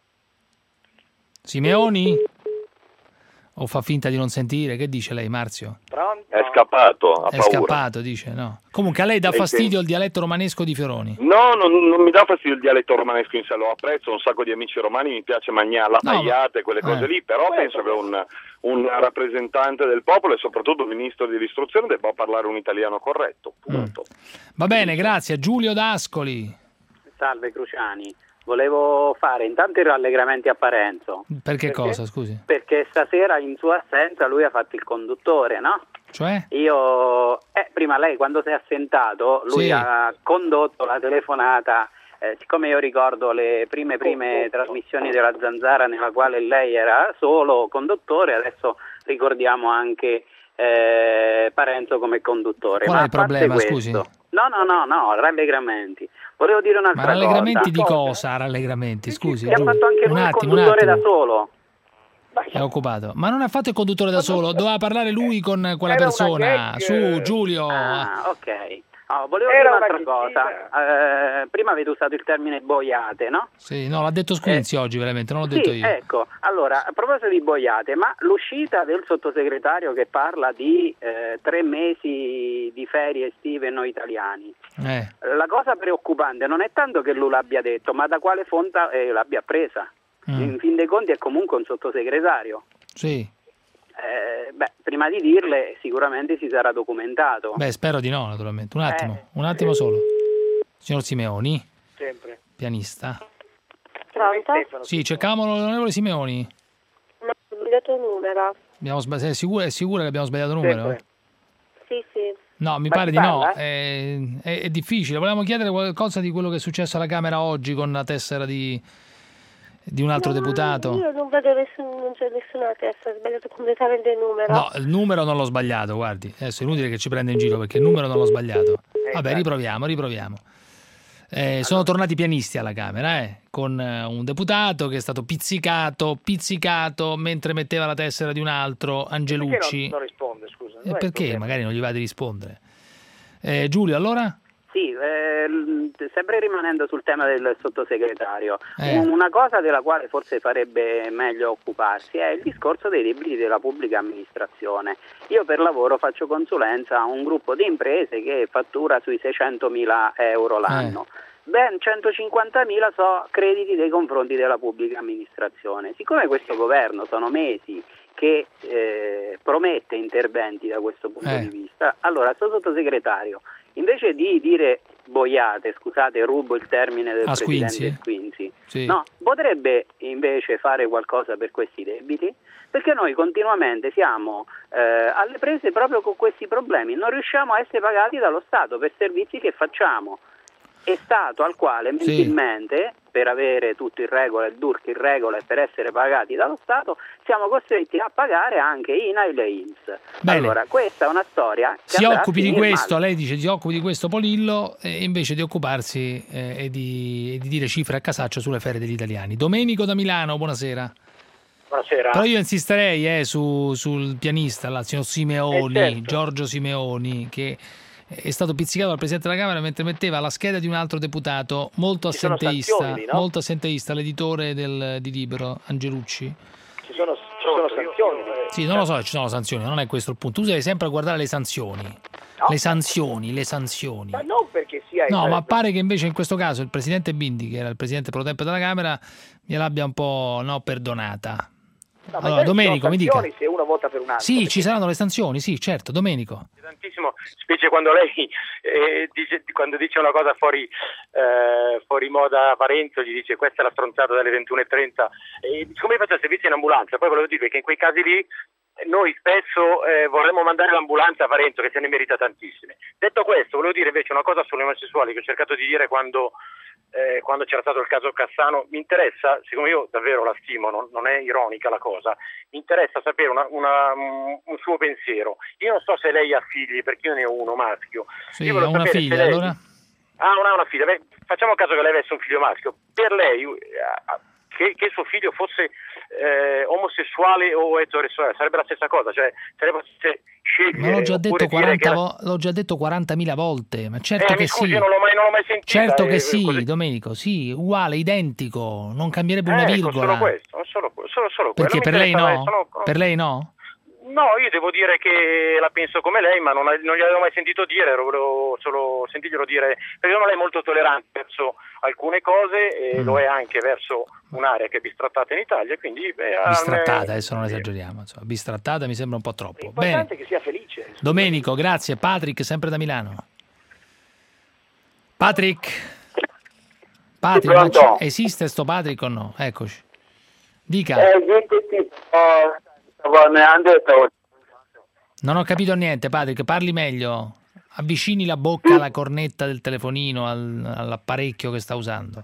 Simeoni? O fa finta di non sentire? Che dice lei, Marzio? Pronto? È scappato, ha paura. È scappato, dice, no. Comunque a lei dà fastidio il dialetto romanesco di Fioroni? No, non mi dà fastidio il dialetto romanesco in sé, lo apprezzo, un sacco di amici romani, mi piace mangiare la tagliata e quelle cose lì, però penso che un rappresentante del popolo e soprattutto un ministro dell'istruzione debba parlare un italiano corretto, punto. Va bene, grazie. Giulio D'Ascoli. Salve Cruciani. Volevo fare intanto i rallegramenti a Parenzo. Perché cosa, scusi? Perché stasera in sua assenza lui ha fatto il conduttore, no? Cioè? Io, prima lei quando si è assentato, lui ha condotto la telefonata, siccome io ricordo le prime trasmissioni della Zanzara nella quale lei era solo conduttore, adesso ricordiamo anche Parenzo come conduttore. Qual è il problema, scusi? No, rallegramenti. Volevo dire un'altra cosa. Ma rallegramenti di cosa? Rallegramenti, scusi. Ha fatto anche lui il conduttore da solo. È occupato. Ma non ha fatto il conduttore da solo, doveva parlare lui con quella persona. Su, Giulio. Ok. Volevo dire un'altra cosa. Prima avete usato il termine boiate, no? Sì, no, l'ha detto Squinzi oggi, veramente, non l'ho detto io. Ecco, allora, a proposito di boiate, ma l'uscita del sottosegretario che parla di 3 mesi di ferie estive noi italiani, la cosa preoccupante non è tanto che lui l'abbia detto, ma da quale fonte l'abbia presa. In fin dei conti è comunque un sottosegretario. Sì. Prima di dirle sicuramente si sarà documentato. Spero di no, naturalmente. Un attimo solo. Signor Simeoni. Sempre. Pianista. Pronto? Sì, cercavamo l'onorevole Simeoni. Ma ho sbagliato numero. È sicura che abbiamo sbagliato numero? Sì. No, mi pare di no. È difficile. Volevamo chiedere qualcosa di quello che è successo alla Camera oggi con la tessera di un altro deputato. Io non vedo non c'è nessuna testa, ho sbagliato completamente il numero. No, il numero non l'ho sbagliato, guardi. Adesso è inutile che ci prenda in giro perché il numero non l'ho sbagliato. Vabbè, riproviamo. Sono tornati pianisti alla Camera, con un deputato che è stato pizzicato mentre metteva la tessera di un altro, Angelucci. Perché non risponde, scusa? Perché magari non gli va di rispondere. Giulio, allora? Sì, sempre rimanendo sul tema del sottosegretario, una cosa della quale forse farebbe meglio occuparsi è il discorso dei debiti della pubblica amministrazione. Io per lavoro faccio consulenza a un gruppo di imprese che fattura sui 600.000 euro l'anno. Ben 150.000 so crediti nei confronti della pubblica amministrazione. Siccome questo governo sono mesi che promette interventi da questo punto di vista, allora sto sottosegretario, invece di dire boiate, scusate, rubo il termine del presidente Squinzi, no, potrebbe invece fare qualcosa per questi debiti? Perché noi continuamente siamo alle prese proprio con questi problemi, non riusciamo a essere pagati dallo Stato per servizi che facciamo. È Stato al quale mensilmente, per avere tutto in regola, il DURC in regola e per essere pagati dallo Stato, siamo costretti a pagare anche INAIL e INPS. Allora, questa è una storia che si occupi di questo, lei dice si occupi di questo Polillo, invece di occuparsi e di dire cifre a casaccio sulle ferie degli italiani. Domenico da Milano, buonasera. Buonasera. Però io insisterei sul pianista, il signor Simeoni, Giorgio Simeoni, che è stato pizzicato dal Presidente della Camera mentre metteva la scheda di un altro deputato molto assenteista, l'editore di Libero, Angelucci. Ci sono sanzioni. Sì, non lo so, ci sono sanzioni, non è questo il punto. Tu devi sempre guardare le sanzioni. No. Le sanzioni. Ma non perché sia... No, ma pare che invece in questo caso il Presidente Bindi, che era il Presidente pro tempore della Camera, gliel'abbia un po' perdonata. No, allora, Domenico, mi dica. Se uno vota per un altro. Sì, ci saranno le sanzioni, sì, certo, Domenico. Tantissimo, specie quando lei quando dice una cosa fuori moda a Parenzo, gli dice questa è la stronzata dalle 21:30. Come faccio il servizio in ambulanza? Poi volevo dire che in quei casi lì noi spesso vorremmo mandare l'ambulanza a Parenzo, che se ne merita tantissime. Detto questo, volevo dire invece una cosa sulle omosessuali che ho cercato di dire quando c'era stato il caso Cassano. Mi interessa, siccome io davvero la stimo, non è ironica la cosa, mi interessa sapere un suo pensiero. Io non so se lei ha figli, perché io ne ho uno maschio. Sì, ha una figlia, lei... allora? Non ha una figlia. Beh, facciamo caso che lei avesse un figlio maschio. Per lei, che suo figlio fosse omosessuale o eterosessuale, sarebbe la stessa cosa, cioè sarebbe scegliere. Ma l'ho già detto 40.000 volte, ma certo che scusi, sì. Non l'ho mai sentito. Certo che sì, così. Domenico, sì, uguale, identico, non cambierebbe una virgola. Solo perché per lei no? Per lei no? No, io devo dire che la penso come lei, ma non gliel'avevo mai sentito dire, volevo solo sentirglielo dire, perché lei è molto tollerante verso alcune cose e lo è anche verso un'area che è bistrattata in Italia, quindi... bistrattata, adesso non esageriamo, insomma, bistrattata mi sembra un po' troppo. È importante che sia felice. Domenico, grazie. Patrick, sempre da Milano. Patrick, esiste sto Patrick o no? Eccoci. Dica. Non ho capito niente, Patrick, parli meglio. Avvicini la bocca alla cornetta del telefonino, all'apparecchio che sta usando.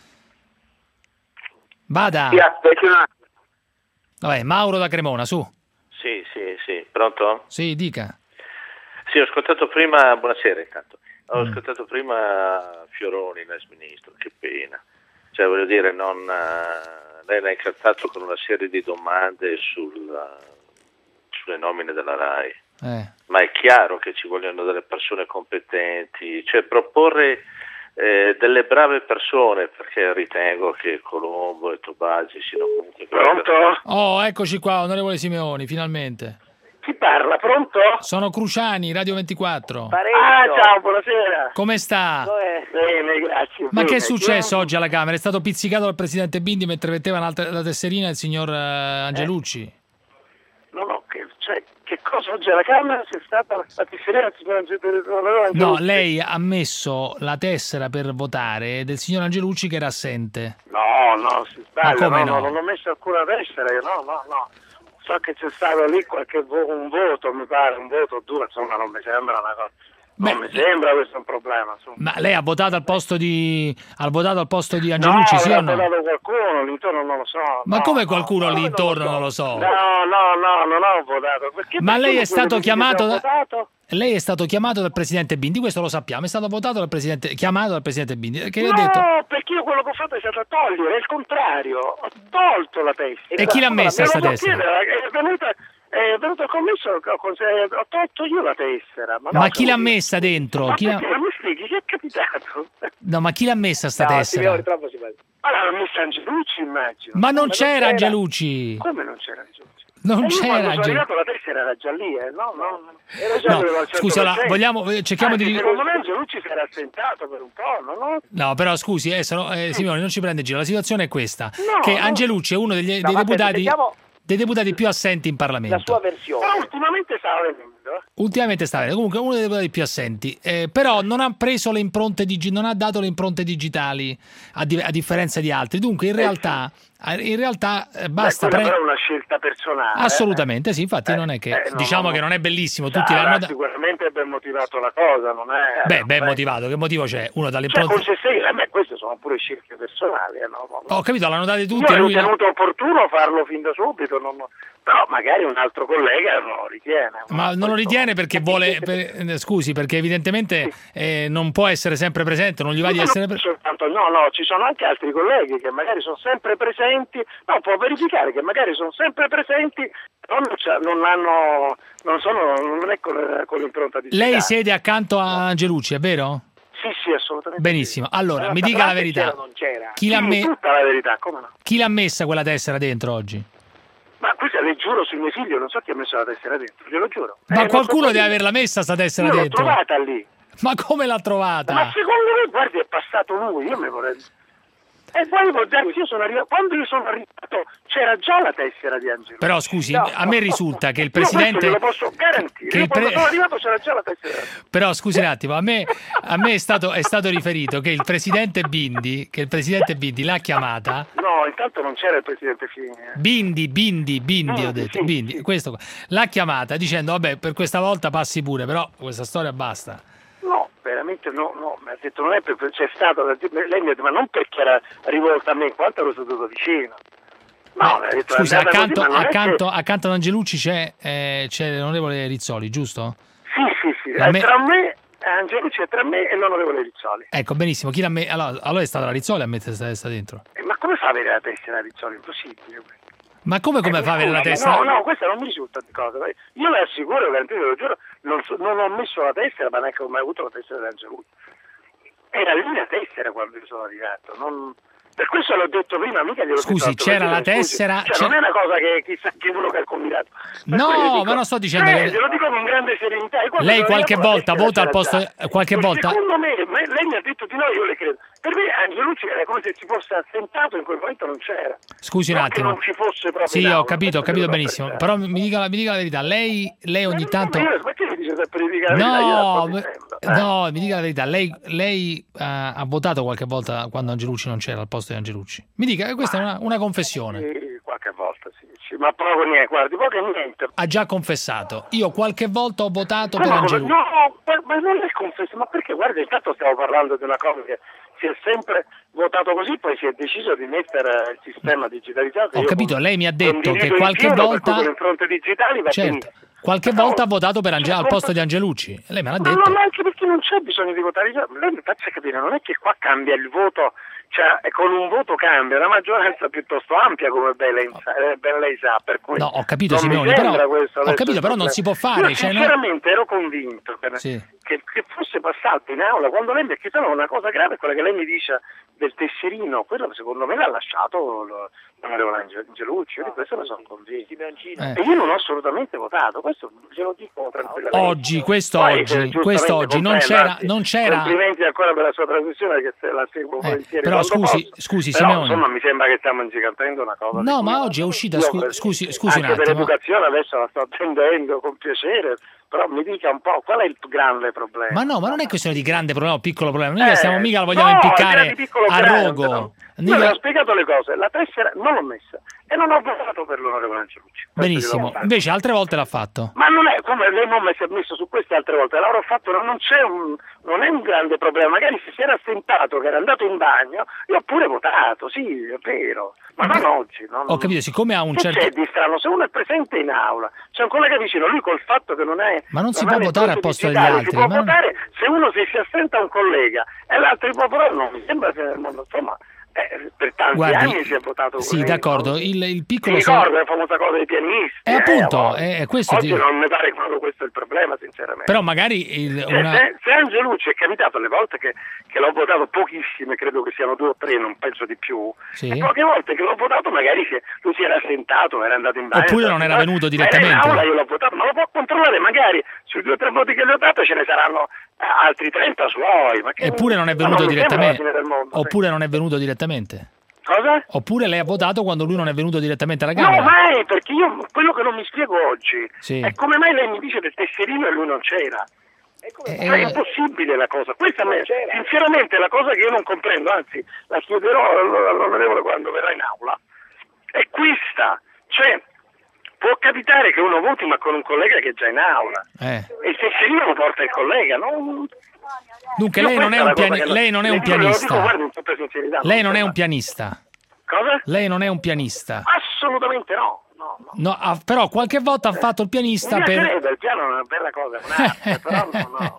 Vada. Vabbè, Mauro da Cremona, su. Sì, pronto? Sì, dica. Sì, ho ascoltato prima, buonasera intanto, ho ascoltato prima Fioroni, l'ex ministro, che pena. Cioè, voglio dire, non lei l'ha incalzato con una serie di domande sulle nomine della RAI. Ma è chiaro che ci vogliono delle persone competenti, cioè proporre delle brave persone, perché ritengo che Colombo e Tobagi siano comunque... Pronto? Oh, eccoci qua, onorevole Simeoni, finalmente. Chi parla? Pronto? Sono Cruciani, Radio 24. Ciao, buonasera. Come sta? Bene, grazie. Ma che è successo oggi alla Camera? È stato pizzicato dal presidente Bindi mentre metteva la tesserina il signor Angelucci? No, che cosa oggi alla Camera c'è stata la tesserina del signor Angelucci? No, lei ha messo la tessera per votare del signor Angelucci che era assente. No, si sbaglia. Ma come no? Non ho messo alcuna tessera, no. So che c'è stato lì un voto, mi pare, un voto o due, insomma non mi sembra una cosa. Non mi sembra questo un problema. Insomma. Ma lei ha votato al posto di Angelucci, sì o no? Ha votato qualcuno, l'intorno non lo so. Ma come qualcuno all'intorno non lo so? No, non ho votato. Ma lei è stato chiamato Lei è stato chiamato dal presidente Bindi, questo lo sappiamo, è stato chiamato dal presidente Bindi. Che ha detto? No, perché io quello che ho fatto è stato togliere, è il contrario, ho tolto la tessera. E chi l'ha messa sta tessera? È venuto il commesso, ho tolto io la tessera. Ma chi l'ha messa dentro? Ma mi spieghi, che è capitato? No, ma chi l'ha messa sta tessera? Allora, l'ha messa Angelucci, immagino. Ma non c'era Angelucci. Come non c'era Angelucci? Non c'era Angelucci. Sono arrivato, la tessera era già lì, Era già no, scusa, cerchiamo di... Secondo me Angelucci si era assentato per un po', no? No, però scusi, Simone, non ci prende in giro. La situazione è questa, che Angelucci è uno dei deputati... dei deputati più assenti in Parlamento. La sua versione. Ultimamente stava venendo. Comunque uno dei deputati più assenti, però non ha preso le impronte non ha dato le impronte digitali a differenza di altri. Dunque in realtà basta però è una scelta personale. Assolutamente, sì, infatti non è che diciamo che non è bellissimo, tutti l'hanno sicuramente è ben motivato la cosa, non è ben motivato, che motivo c'è? Uno dalle impronte queste sono pure scelte personali, Ho capito, l'hanno date tutti. Io ho ritenuto opportuno farlo fin da subito, però magari un altro collega non lo ritiene. Ma non lo ritiene perché vuole, scusi, perché evidentemente non può essere sempre presente, non gli va di essere presente. No, ci sono anche altri colleghi che magari sono sempre presenti, può verificare che magari sono sempre presenti, però non è con l'impronta digitale. Lei siede accanto a Angelucci, è vero? Sì, assolutamente. Benissimo. Allora, mi dica la verità. Non c'era. Tutta la verità, come no? Chi l'ha messa quella tessera dentro oggi? Ma questa le giuro sul mio figlio, non so chi ha messo la tessera dentro, glielo giuro. Ma qualcuno deve averla messa sta tessera dentro. L'ho trovata lì. Ma come l'ha trovata? Ma secondo me, guardi, è passato lui, io mi vorrei... E poi quando io sono arrivato c'era già la tessera di Angelucci. Però scusi, a me risulta che il presidente... Io lo posso garantire, quando sono arrivato c'era già la tessera. Però scusi un attimo, a me è stato riferito che il presidente Bindi l'ha chiamata... No, intanto non c'era il presidente Fini. Bindi ho detto, sì, Bindi, sì. Questo, l'ha chiamata dicendo vabbè per questa volta passi pure, però questa storia basta. No, veramente no, mi ha detto non è perché c'è stato, lei mi ha detto ma non perché era rivolta a me, quanto ero seduto vicino. No, detto, scusi, accanto ad Angelucci c'è l'onorevole Rizzoli, giusto? Sì, tra me, Angelucci è tra me e l'onorevole Rizzoli. Ecco, benissimo, allora è stata la Rizzoli a mettere questa testa dentro. Ma come fa a avere la testa Rizzoli? Impossibile. Ma come fa a avere la testa? No, questa non mi risulta di cosa. Io le assicuro, ve lo giuro, non ho messo la tessera, ma neanche ho mai avuto la tessera di Angelucci. Era lì la tessera quando io sono arrivato. Per questo l'ho detto prima, mica glielo scusi, c'era la tessera... non è una cosa che chissà che uno che ha combinato. No, ma non sto dicendo che... Glielo dico con grande serenità. Lei qualche volta vota al posto... Qualche volta... Secondo me, lei mi ha detto di no, io le credo. Per me Angelucci era come se si fosse assentato, in quel momento non c'era. Scusi un attimo. Non ci fosse proprio. Sì, ho capito benissimo. Però mi dica la verità, lei ogni tanto... Ma che mi dice sempre di dire la verità? No, mi dica la verità, lei ha votato qualche volta quando Angelucci non c'era al posto di Angelucci? Mi dica, questa è una confessione. Sì, qualche volta sì, ma proprio niente, guardi, poco niente. Ha già confessato, io qualche volta ho votato per Angelucci. No, ma non è confessato, ma perché guarda, intanto stiamo parlando di una cosa che si è sempre votato così, poi si è deciso di mettere il sistema digitalizzato. Ho capito, lei mi ha detto che qualche volta... Con le impronte digitali va certo. qualche volta ha votato per al posto di Angelucci. Lei me l'ha detto. Ma anche perché non c'è bisogno di votare. Lei mi faccia capire, non è che qua cambia il voto, cioè con un voto cambia la maggioranza piuttosto ampia, come ben lei sa. Per cui no, ho capito, Simeoni, però non si può fare. Io sinceramente ero convinto che fosse passato in aula quando lei mi ha chiesto una cosa grave, quella che lei mi dice del tesserino, quello secondo me l'ha lasciato l'onorevole Angelucci, io di questo ne sono convinto. E io non ho assolutamente votato, questo glielo dico tranquillamente. Questo oggi non c'era. Complimenti ancora per la sua trasmissione, che se la seguo volentieri. Però scusi Simeoni. Insomma, mi sembra che stiamo incapendo una cosa. No, ma oggi è uscita, scusi un attimo. Anche per l'educazione adesso la sto attendendo con piacere. Però mi dica un po' qual è il grande problema. Ma non è questione di grande problema o piccolo problema. Noi mica lo vogliamo impiccare a rogo. No. Io le ho spiegato le cose, la tessera non l'ho messa e non ho votato per l'onorevole Angelucci. Benissimo, invece altre volte l'ha fatto. Ma non è come lei non mi si è messo su queste altre volte, l'avrò fatto, non è un grande problema. Magari se si era assentato, che era andato in bagno, io ho pure votato, sì, è vero. Ma non oggi. Ho capito, siccome ha un certo... C'è di strano, se uno è presente in aula, c'è un collega vicino, lui col fatto che non è... Ma non si può votare al posto degli altri. Si può votare se uno si assenta un collega e l'altro può votare, non mi sembra che nel mondo, insomma... per tanti anni si è votato sì, d'accordo. Il piccolo mi ricordo la famosa cosa dei pianisti. Appunto, questo oggi non mi pare che questo è il problema, sinceramente. Però magari se Angelucci è capitato alle volte che l'ho votato pochissime, credo che siano 2 o 3, non penso di più. Sì. E poche volte che l'ho votato magari lui si era assentato, era andato in bagno. Oppure non era venuto direttamente. In aula io l'ho votato, ma lo può controllare, magari sui 2 o 3 voti che gli ho dato ce ne saranno altri 30 suoi. Eppure non è venuto direttamente. Oppure non è venuto direttamente. Cosa? Oppure lei ha votato quando lui non è venuto direttamente alla Camera? No, mai, perché io quello che non mi spiego oggi è come mai lei mi dice del tesserino e lui non c'era. È impossibile la cosa. Questa sinceramente è la cosa che io non comprendo, anzi la chiederò all'onorevole quando verrà in aula. È questa, cioè può capitare che uno voti ma con un collega che è già in aula e il tesserino lo porta il collega, no? Dunque lei non è un pianista. Lei non è un pianista. Lei non è un pianista. Cosa? Lei non è un pianista. Assolutamente no. No, però qualche volta ha fatto il pianista il piano è una bella cosa, però no.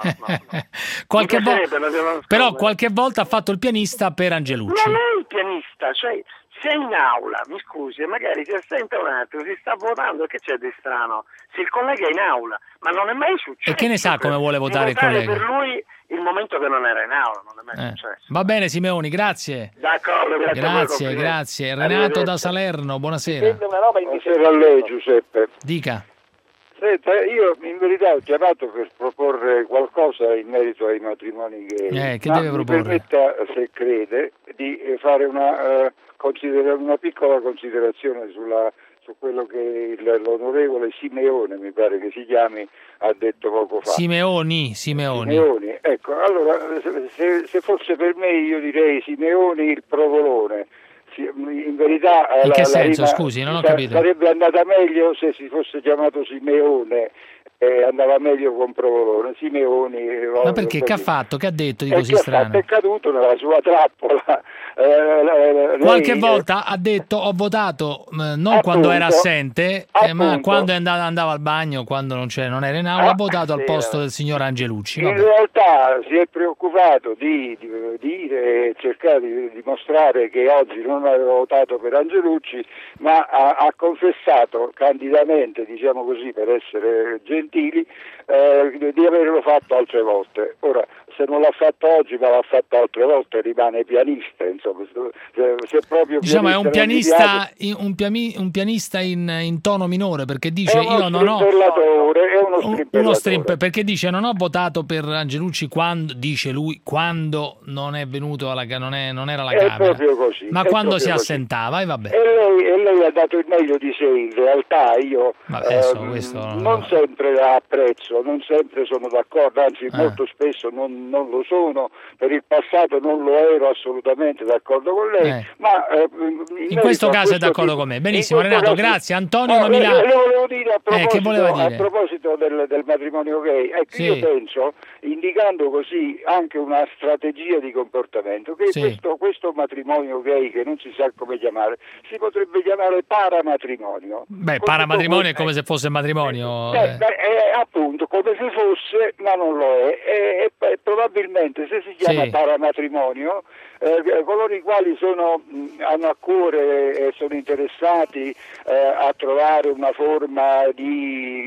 Però qualche volta ha fatto il pianista per Angelucci. Non è il pianista, cioè se è in aula, mi scusi, magari si assenta un attimo, si sta votando, che c'è di strano? Se il collega è in aula, ma non è mai successo. E che ne sa come vuole votare il collega? Per lui il momento che non era in aula, non è mai successo. Va bene Simeoni, grazie. D'accordo, grazie. Renato da Salerno, buonasera. Buonasera a lei Giuseppe. Dica. Senta, io in verità ho chiamato per proporre qualcosa in merito ai matrimoni gay. Che deve proporre? Mi permetta, se crede, di fare una piccola considerazione su quello che l'onorevole Simeoni, mi pare che si chiami, ha detto poco fa. Simeoni. Ecco, allora, se fosse per me io direi Simeoni il provolone. In verità in che senso, scusi, non ho capito. Sarebbe andata meglio se si fosse chiamato Simeone, andava meglio con provolone. Simeoni. Ma perché? Che ha fatto? Che ha detto di così strano? È caduto nella sua trappola. Qualche volta ha detto ho votato non quando era assente, ma quando andava al bagno, quando non era in aula, ha votato al posto del signor Angelucci. In realtà si è preoccupato di dire e cercare di dimostrare che oggi non aveva votato per Angelucci, ma ha confessato candidamente, diciamo così, per essere gentili, di averlo fatto altre volte. Ora, se non l'ha fatto oggi ma l'ha fatto altre volte, rimane pianista, insomma. Se proprio diciamo è un pianista in tono minore, perché dice io non ho uno strimper, perché dice non ho votato per Angelucci quando non è venuto non era alla Camera, ma quando si assentava, e vabbè. E lei ha dato il meglio di sé. In realtà io non sempre apprezzo spesso, non sempre sono d'accordo, anzi molto spesso non lo sono, per il passato non lo ero assolutamente d'accordo con lei, ma in questo caso è d'accordo con me. Benissimo Renato, grazie. Antonio da Milano. Le volevo dire che voleva dire? A proposito del matrimonio gay, io penso, indicando così anche una strategia di comportamento, che questo matrimonio gay, che non si sa come chiamare, si potrebbe chiamare paramatrimonio. Paramatrimonio è come se fosse matrimonio. Appunto, come se fosse, ma non lo è. E probabilmente se si chiama paramatrimonio, coloro i quali hanno a cuore e sono interessati a trovare una forma di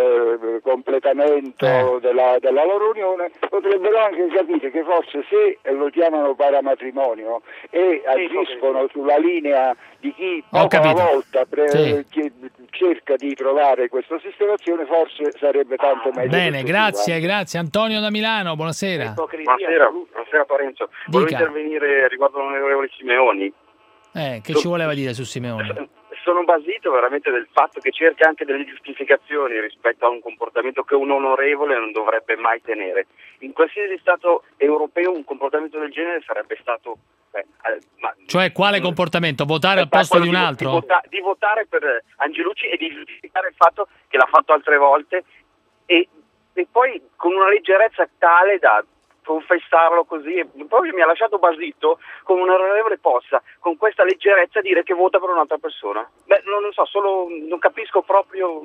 completamento della loro unione, potrebbero anche capire che forse se lo chiamano paramatrimonio e agiscono sulla linea di chi poco alla volta cerca di trovare questa sistemazione, forse sarebbe tanto meglio. Bene, grazie Antonio da Milano, buonasera. Buonasera Parenzo. Volevo intervenire riguardo all'onorevole Simeoni. Che ci voleva dire su Simeoni? Sono basito veramente del fatto che cerca anche delle giustificazioni rispetto a un comportamento che un onorevole non dovrebbe mai tenere. In qualsiasi Stato europeo un comportamento del genere sarebbe stato... Cioè quale comportamento? Votare al posto di un altro? Di votare per Angelucci e di giustificare il fatto che l'ha fatto altre volte e poi con una leggerezza tale da confessarlo così, e proprio mi ha lasciato basito come un onorevole possa con questa leggerezza dire che vota per un'altra persona. Non lo so, solo non capisco proprio.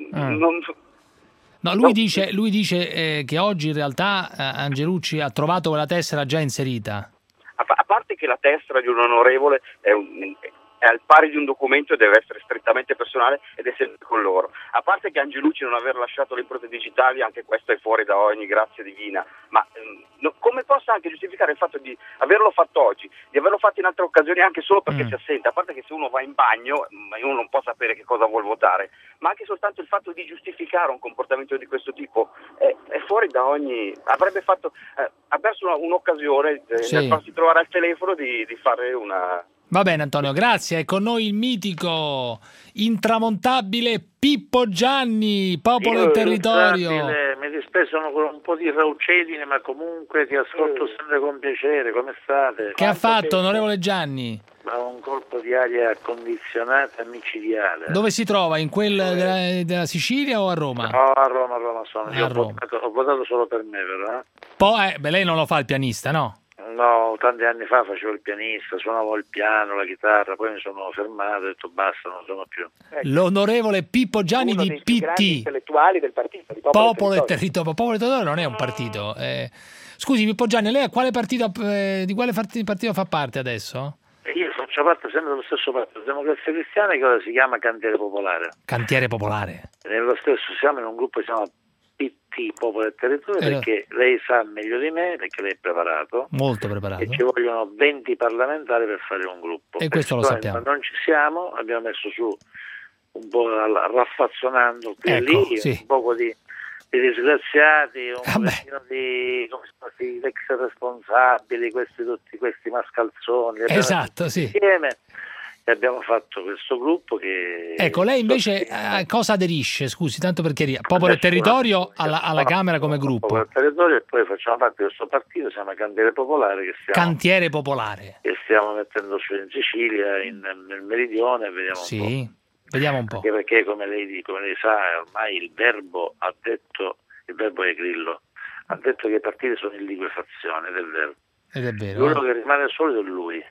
Lui dice che oggi in realtà Angelucci ha trovato quella tessera già inserita. A parte che la tessera di un onorevole è al pari di un documento e deve essere strettamente personale ed è sempre con loro. A parte che Angelucci non aver lasciato le impronte digitali, anche questo è fuori da ogni grazia divina, ma come possa anche giustificare il fatto di averlo fatto oggi, di averlo fatto in altre occasioni anche solo perché si assenta, a parte che se uno va in bagno uno non può sapere che cosa vuol votare, ma anche soltanto il fatto di giustificare un comportamento di questo tipo è fuori da ogni... avrebbe fatto... ha perso un'occasione nel farsi trovare al telefono di fare una... Va bene Antonio, grazie. È con noi il mitico, intramontabile Pippo Gianni, Popolo e Territorio. Mi dispesono con un po' di raucedine, ma comunque ti ascolto sempre con piacere. Come state? Che ha fatto, onorevole Gianni? Un colpo di aria condizionata micidiale. Dove si trova? In quella della Sicilia o a Roma? No, a Roma sono. Io ho votato solo per me, però. Poi, lei non lo fa il pianista, no? No, tanti anni fa facevo il pianista, suonavo il piano, la chitarra, poi mi sono fermato e ho detto basta, non sono più. L'onorevole Pippo Gianni di PT, intellettuali del partito di Popolo e Territorio. Popolo e Territorio non è un partito. Scusi Pippo Gianni, lei a quale partito, di quale partito fa parte adesso? Io faccio parte sempre dello stesso partito, Democrazia Cristiana, che ora si chiama Cantiere Popolare. Cantiere Popolare. Nello stesso siamo in un gruppo che si chiama PT, Popolo e Territorio, perché lei sa meglio di me, perché lei è preparato. Molto preparato. E ci vogliono 20 parlamentari per fare un gruppo. E questo lo sappiamo. Ma non ci siamo, abbiamo messo su un po' raffazzonando lì, un po' di disgraziati, un pochettino di ex responsabili, tutti questi mascalzoni. Esatto, sì. Insieme e abbiamo fatto questo gruppo che... Ecco, lei invece a cosa aderisce? Scusi, tanto per chiarire. Popolo e Territorio alla Camera come gruppo. Popolo e Territorio, e poi facciamo parte di questo partito, si chiama Cantiere Popolare, Cantiere Popolare. Che stiamo mettendo su in Sicilia, nel Meridione, vediamo un po'. Vediamo un po'. Anche perché, come lei sa, ormai il verbo è Grillo, ha detto che i partiti sono in liquefazione, ed è vero. L'unico che rimane solido è lui.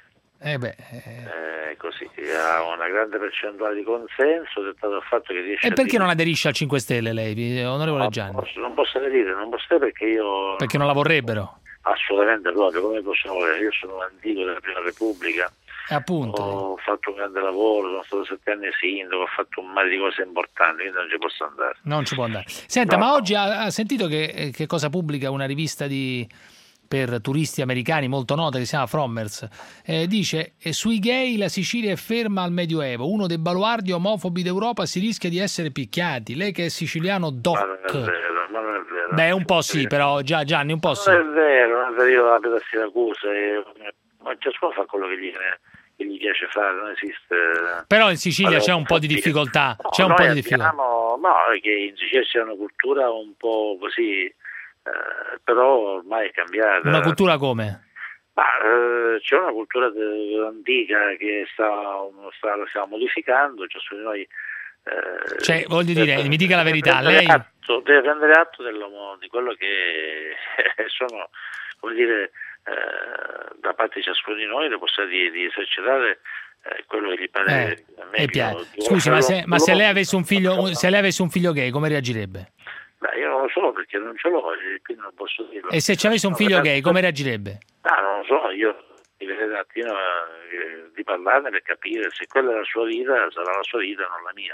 Così ha una grande percentuale di consenso, dettato dal fatto che riesce. E perché non aderisce al 5 Stelle lei, onorevole Gianni? Non posso aderire, perché io... Perché non la vorrebbero? Assolutamente proprio, come possiamo vedere, io sono un antico della Prima Repubblica. Appunto. Ho fatto un grande lavoro, sono stato 7 anni sindaco, ho fatto un mare di cose importanti, quindi non ci posso andare. Non ci può andare. Senta, ma oggi ha sentito che cosa pubblica una rivista per turisti americani molto nota che si chiama Frommers? Dice: sui gay la Sicilia è ferma al Medioevo, uno dei baluardi omofobi d'Europa, si rischia di essere picchiati. Lei che è siciliano doc. Ma non è vero. Beh, un po' sì, però Gianni, un po' sì. Non è vero, io abito a Siracusa ma ciascuno fa quello che che gli piace fare, non esiste. Però in Sicilia c'è un po' di difficoltà, c'è un po' di difficoltà. No, è che in Sicilia c'è una cultura un po' così, però ormai è cambiata. Una cultura come? C'è una cultura antica che la stiamo modificando, ciascuno di noi. Cioè, voglio dire, mi dica la verità, lei deve prendere atto di quello che sono, come dire, da parte di ciascuno di noi, la possibilità di esercitare quello che gli pare meglio. Scusi, ma se lei avesse un figlio gay, come reagirebbe? Io non lo so, perché non ce l'ho, quindi non posso dirlo. E se ci avesse un figlio gay, come reagirebbe? Non lo so, io direi un attimo di parlarne per capire se quella è la sua vita, sarà la sua vita, non la mia.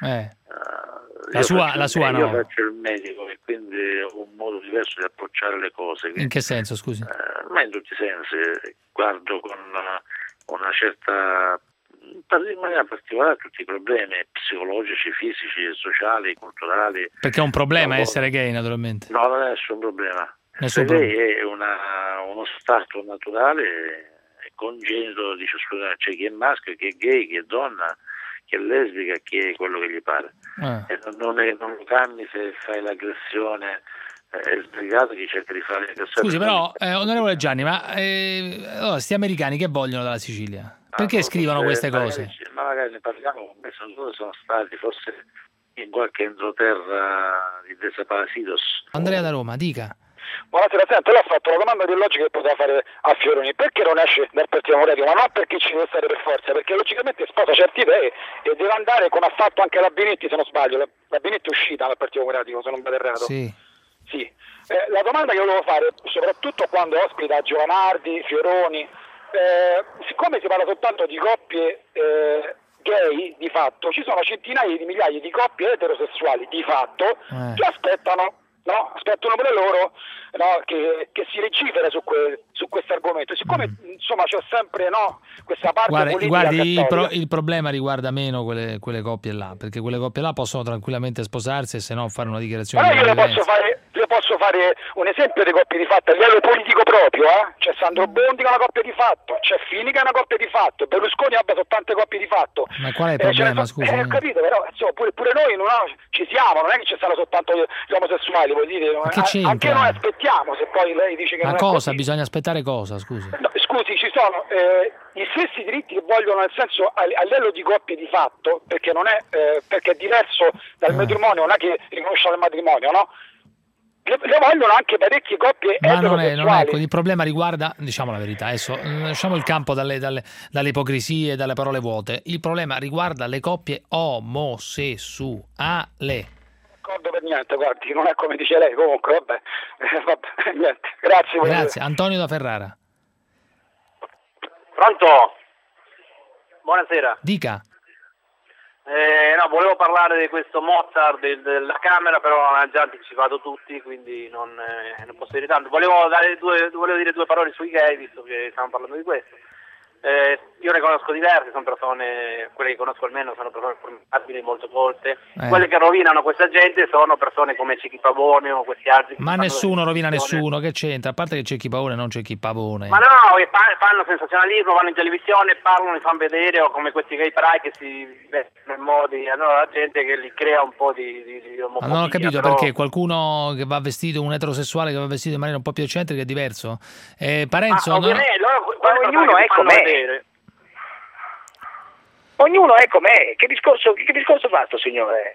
La sua no. Io faccio il medico e quindi ho un modo diverso di approcciare le cose. Quindi, in che senso, scusi? Ma in tutti i sensi, guardo con una certa, in maniera particolare, tutti i problemi psicologici, fisici, sociali, culturali. Perché è un problema essere gay, naturalmente? No, non è nessun problema. Gay è uno stato naturale e congenito di ciascuno. C'è chi è maschio, chi è gay, chi è donna, chi è lesbica, chi è quello che gli pare. E non lo cambi se fai l'aggressione. È sbagliato chi cerca di fare l'aggressione. Scusi, però, onorevole Gianni, ma allora, sti americani che vogliono dalla Sicilia? Perché scrivono queste cose? Ma magari ne parliamo, sono stati forse in qualche entroterra di Desaparecidos. Andrea da Roma, dica. Buonasera, senta, lei ha fatto la domanda ideologica che poteva fare a Fioroni: perché non esce dal Partito Democratico? Ma non perché ci deve stare per forza, perché logicamente sposa certe idee e deve andare come ha fatto anche la Binetti, se non sbaglio. La Binetti è uscita dal Partito Democratico, se non vado errato. Sì. La domanda che volevo fare, soprattutto quando ospita Giovanardi, Fioroni, siccome si parla soltanto di coppie gay, di fatto, ci sono centinaia di migliaia di coppie eterosessuali, di fatto, che aspettano pure loro che si legifera su questo argomento. Siccome insomma c'è sempre questa parte politica. Guardi, il problema riguarda meno quelle coppie là, perché quelle coppie là possono tranquillamente sposarsi e se no fare una dichiarazione. Però io le posso fare un esempio di coppie di fatto a livello politico proprio. C'è Sandro Bondi che è una coppia di fatto, c'è Fini che è una coppia di fatto, Berlusconi sono tante coppie di fatto. Ma qual è il problema, scusa? Ho capito, però insomma, pure noi ci siamo, non è che ci stanno soltanto gli omosessuali, vuol dire, anche noi aspettiamo, se poi lei dice che ma non cosa? È così. Bisogna aspettare cosa, scusi? No, scusi, ci sono gli stessi diritti che vogliono, nel senso a livello di coppie di fatto, perché non è perché è diverso dal matrimonio, non è che riconosce il matrimonio, no? Le vogliono anche parecchie coppie eterosessuali. Non è, il problema riguarda, diciamo la verità, adesso lasciamo il campo dalle ipocrisie e dalle parole vuote. Il problema riguarda le coppie omosessuali. D'accordo per niente, guardi, non è come dice lei, comunque, vabbè niente. Grazie. Grazie. Antonio da Ferrara. Pronto? Buonasera. Dica. Volevo parlare di questo Mozart della Camera, però hanno già anticipato tutti, quindi non posso dire tanto. Volevo dire due parole sui gay, visto che stiamo parlando di questo. Io ne conosco diverse, sono persone, quelle che conosco almeno sono persone formidabili, molto colte. Quelle che rovinano questa gente sono persone come Cecchi Pavone o questi altri. Ma nessuno rovina nessuno, che c'entra? A parte che Cecchi Pavone non Cecchi Pavone. Ma no, fanno sensazionalismo, vanno in televisione, parlano, li fanno vedere, o come questi gay pride che si vestono in modi, allora la gente che li crea un po' di omofobia. Ma non ho capito perché qualcuno che va vestito, un eterosessuale che va vestito in maniera un po' più eccentrica è diverso. Parenzo, ognuno è com'è. Ognuno è com'è. Che discorso fa sto signore?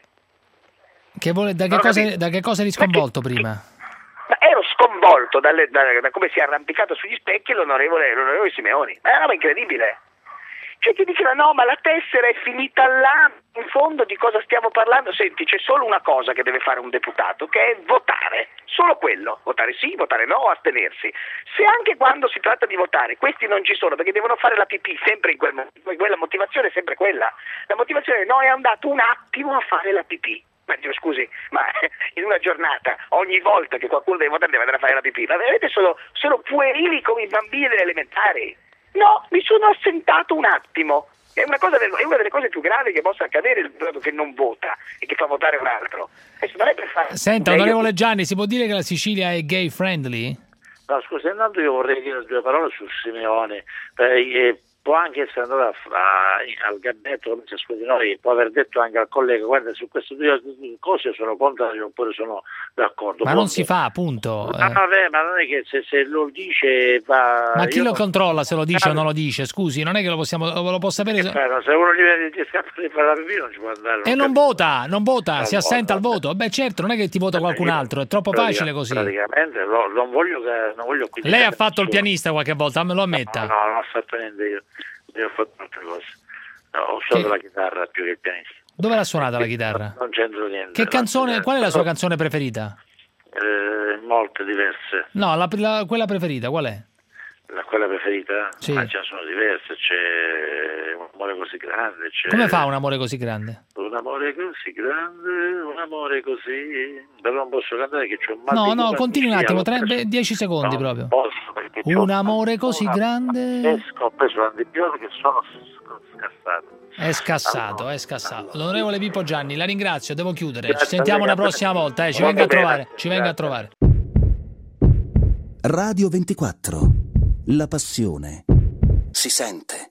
Da che cosa eri sconvolto prima? Ma ero sconvolto da come si è arrampicato sugli specchi l'onorevole Simeoni. Ma è una roba incredibile. Cioè ti diceva no, ma la tessera è finita là, in fondo di cosa stiamo parlando? Senti, c'è solo una cosa che deve fare un deputato, che è votare, solo quello, votare sì, votare no, astenersi. Se anche quando si tratta di votare questi non ci sono perché devono fare la pipì, sempre in quella motivazione è sempre quella, la motivazione no, è andato un attimo a fare la pipì. Ma dico, scusi, ma in una giornata, ogni volta che qualcuno deve votare deve andare a fare la pipì, ma veramente sono puerili come i bambini delle elementari. No, mi sono assentato un attimo. È una delle cose più gravi che possa accadere il dato che non vota e che fa votare un altro. Non è per fare... Senta, onorevole Gianni, si può dire che la Sicilia è gay friendly? No, scusa, intanto io vorrei dire due parole su Simeone. può anche essere andato al gabinetto come ciascuno di noi, può aver detto anche al collega guarda su queste due cose sono contrario oppure sono d'accordo. Ma non si fa, appunto. Vabbè, ma non è che se lo dice va... Ma chi lo controlla se lo dice o non lo dice? Scusi, non è che lo può sapere... Se uno gli scappa di fare la pipì non ci può andare. E non vota, si assenta al voto. Beh certo, non è che ti vota qualcun altro, è troppo facile così. Praticamente non voglio qui. Lei ha fatto il pianista qualche volta, me lo ammetta. No, non ho fatto niente io ho fatto altre cose. No, ho suonato la chitarra più che il pianista. Dove l'ha suonata la chitarra? Non c'entro niente. Che canzone, qual è la sua canzone preferita? Molte diverse. No, quella preferita, qual è? Quella preferita? Sì. Ma ce ne sono diverse, c'è Un amore così grande. Come fa Un amore così grande? Un amore così grande, un amore così... Però non posso cantare che c'è un mal. No, continui un attimo, 10 secondi proprio. Un amore così grande... Ho preso l'antibiotico e sono scassato. È scassato. L'onorevole Pippo Gianni, la ringrazio, devo chiudere. Ci sentiamo una prossima volta, ci venga a trovare. Radio 24. La passione si sente.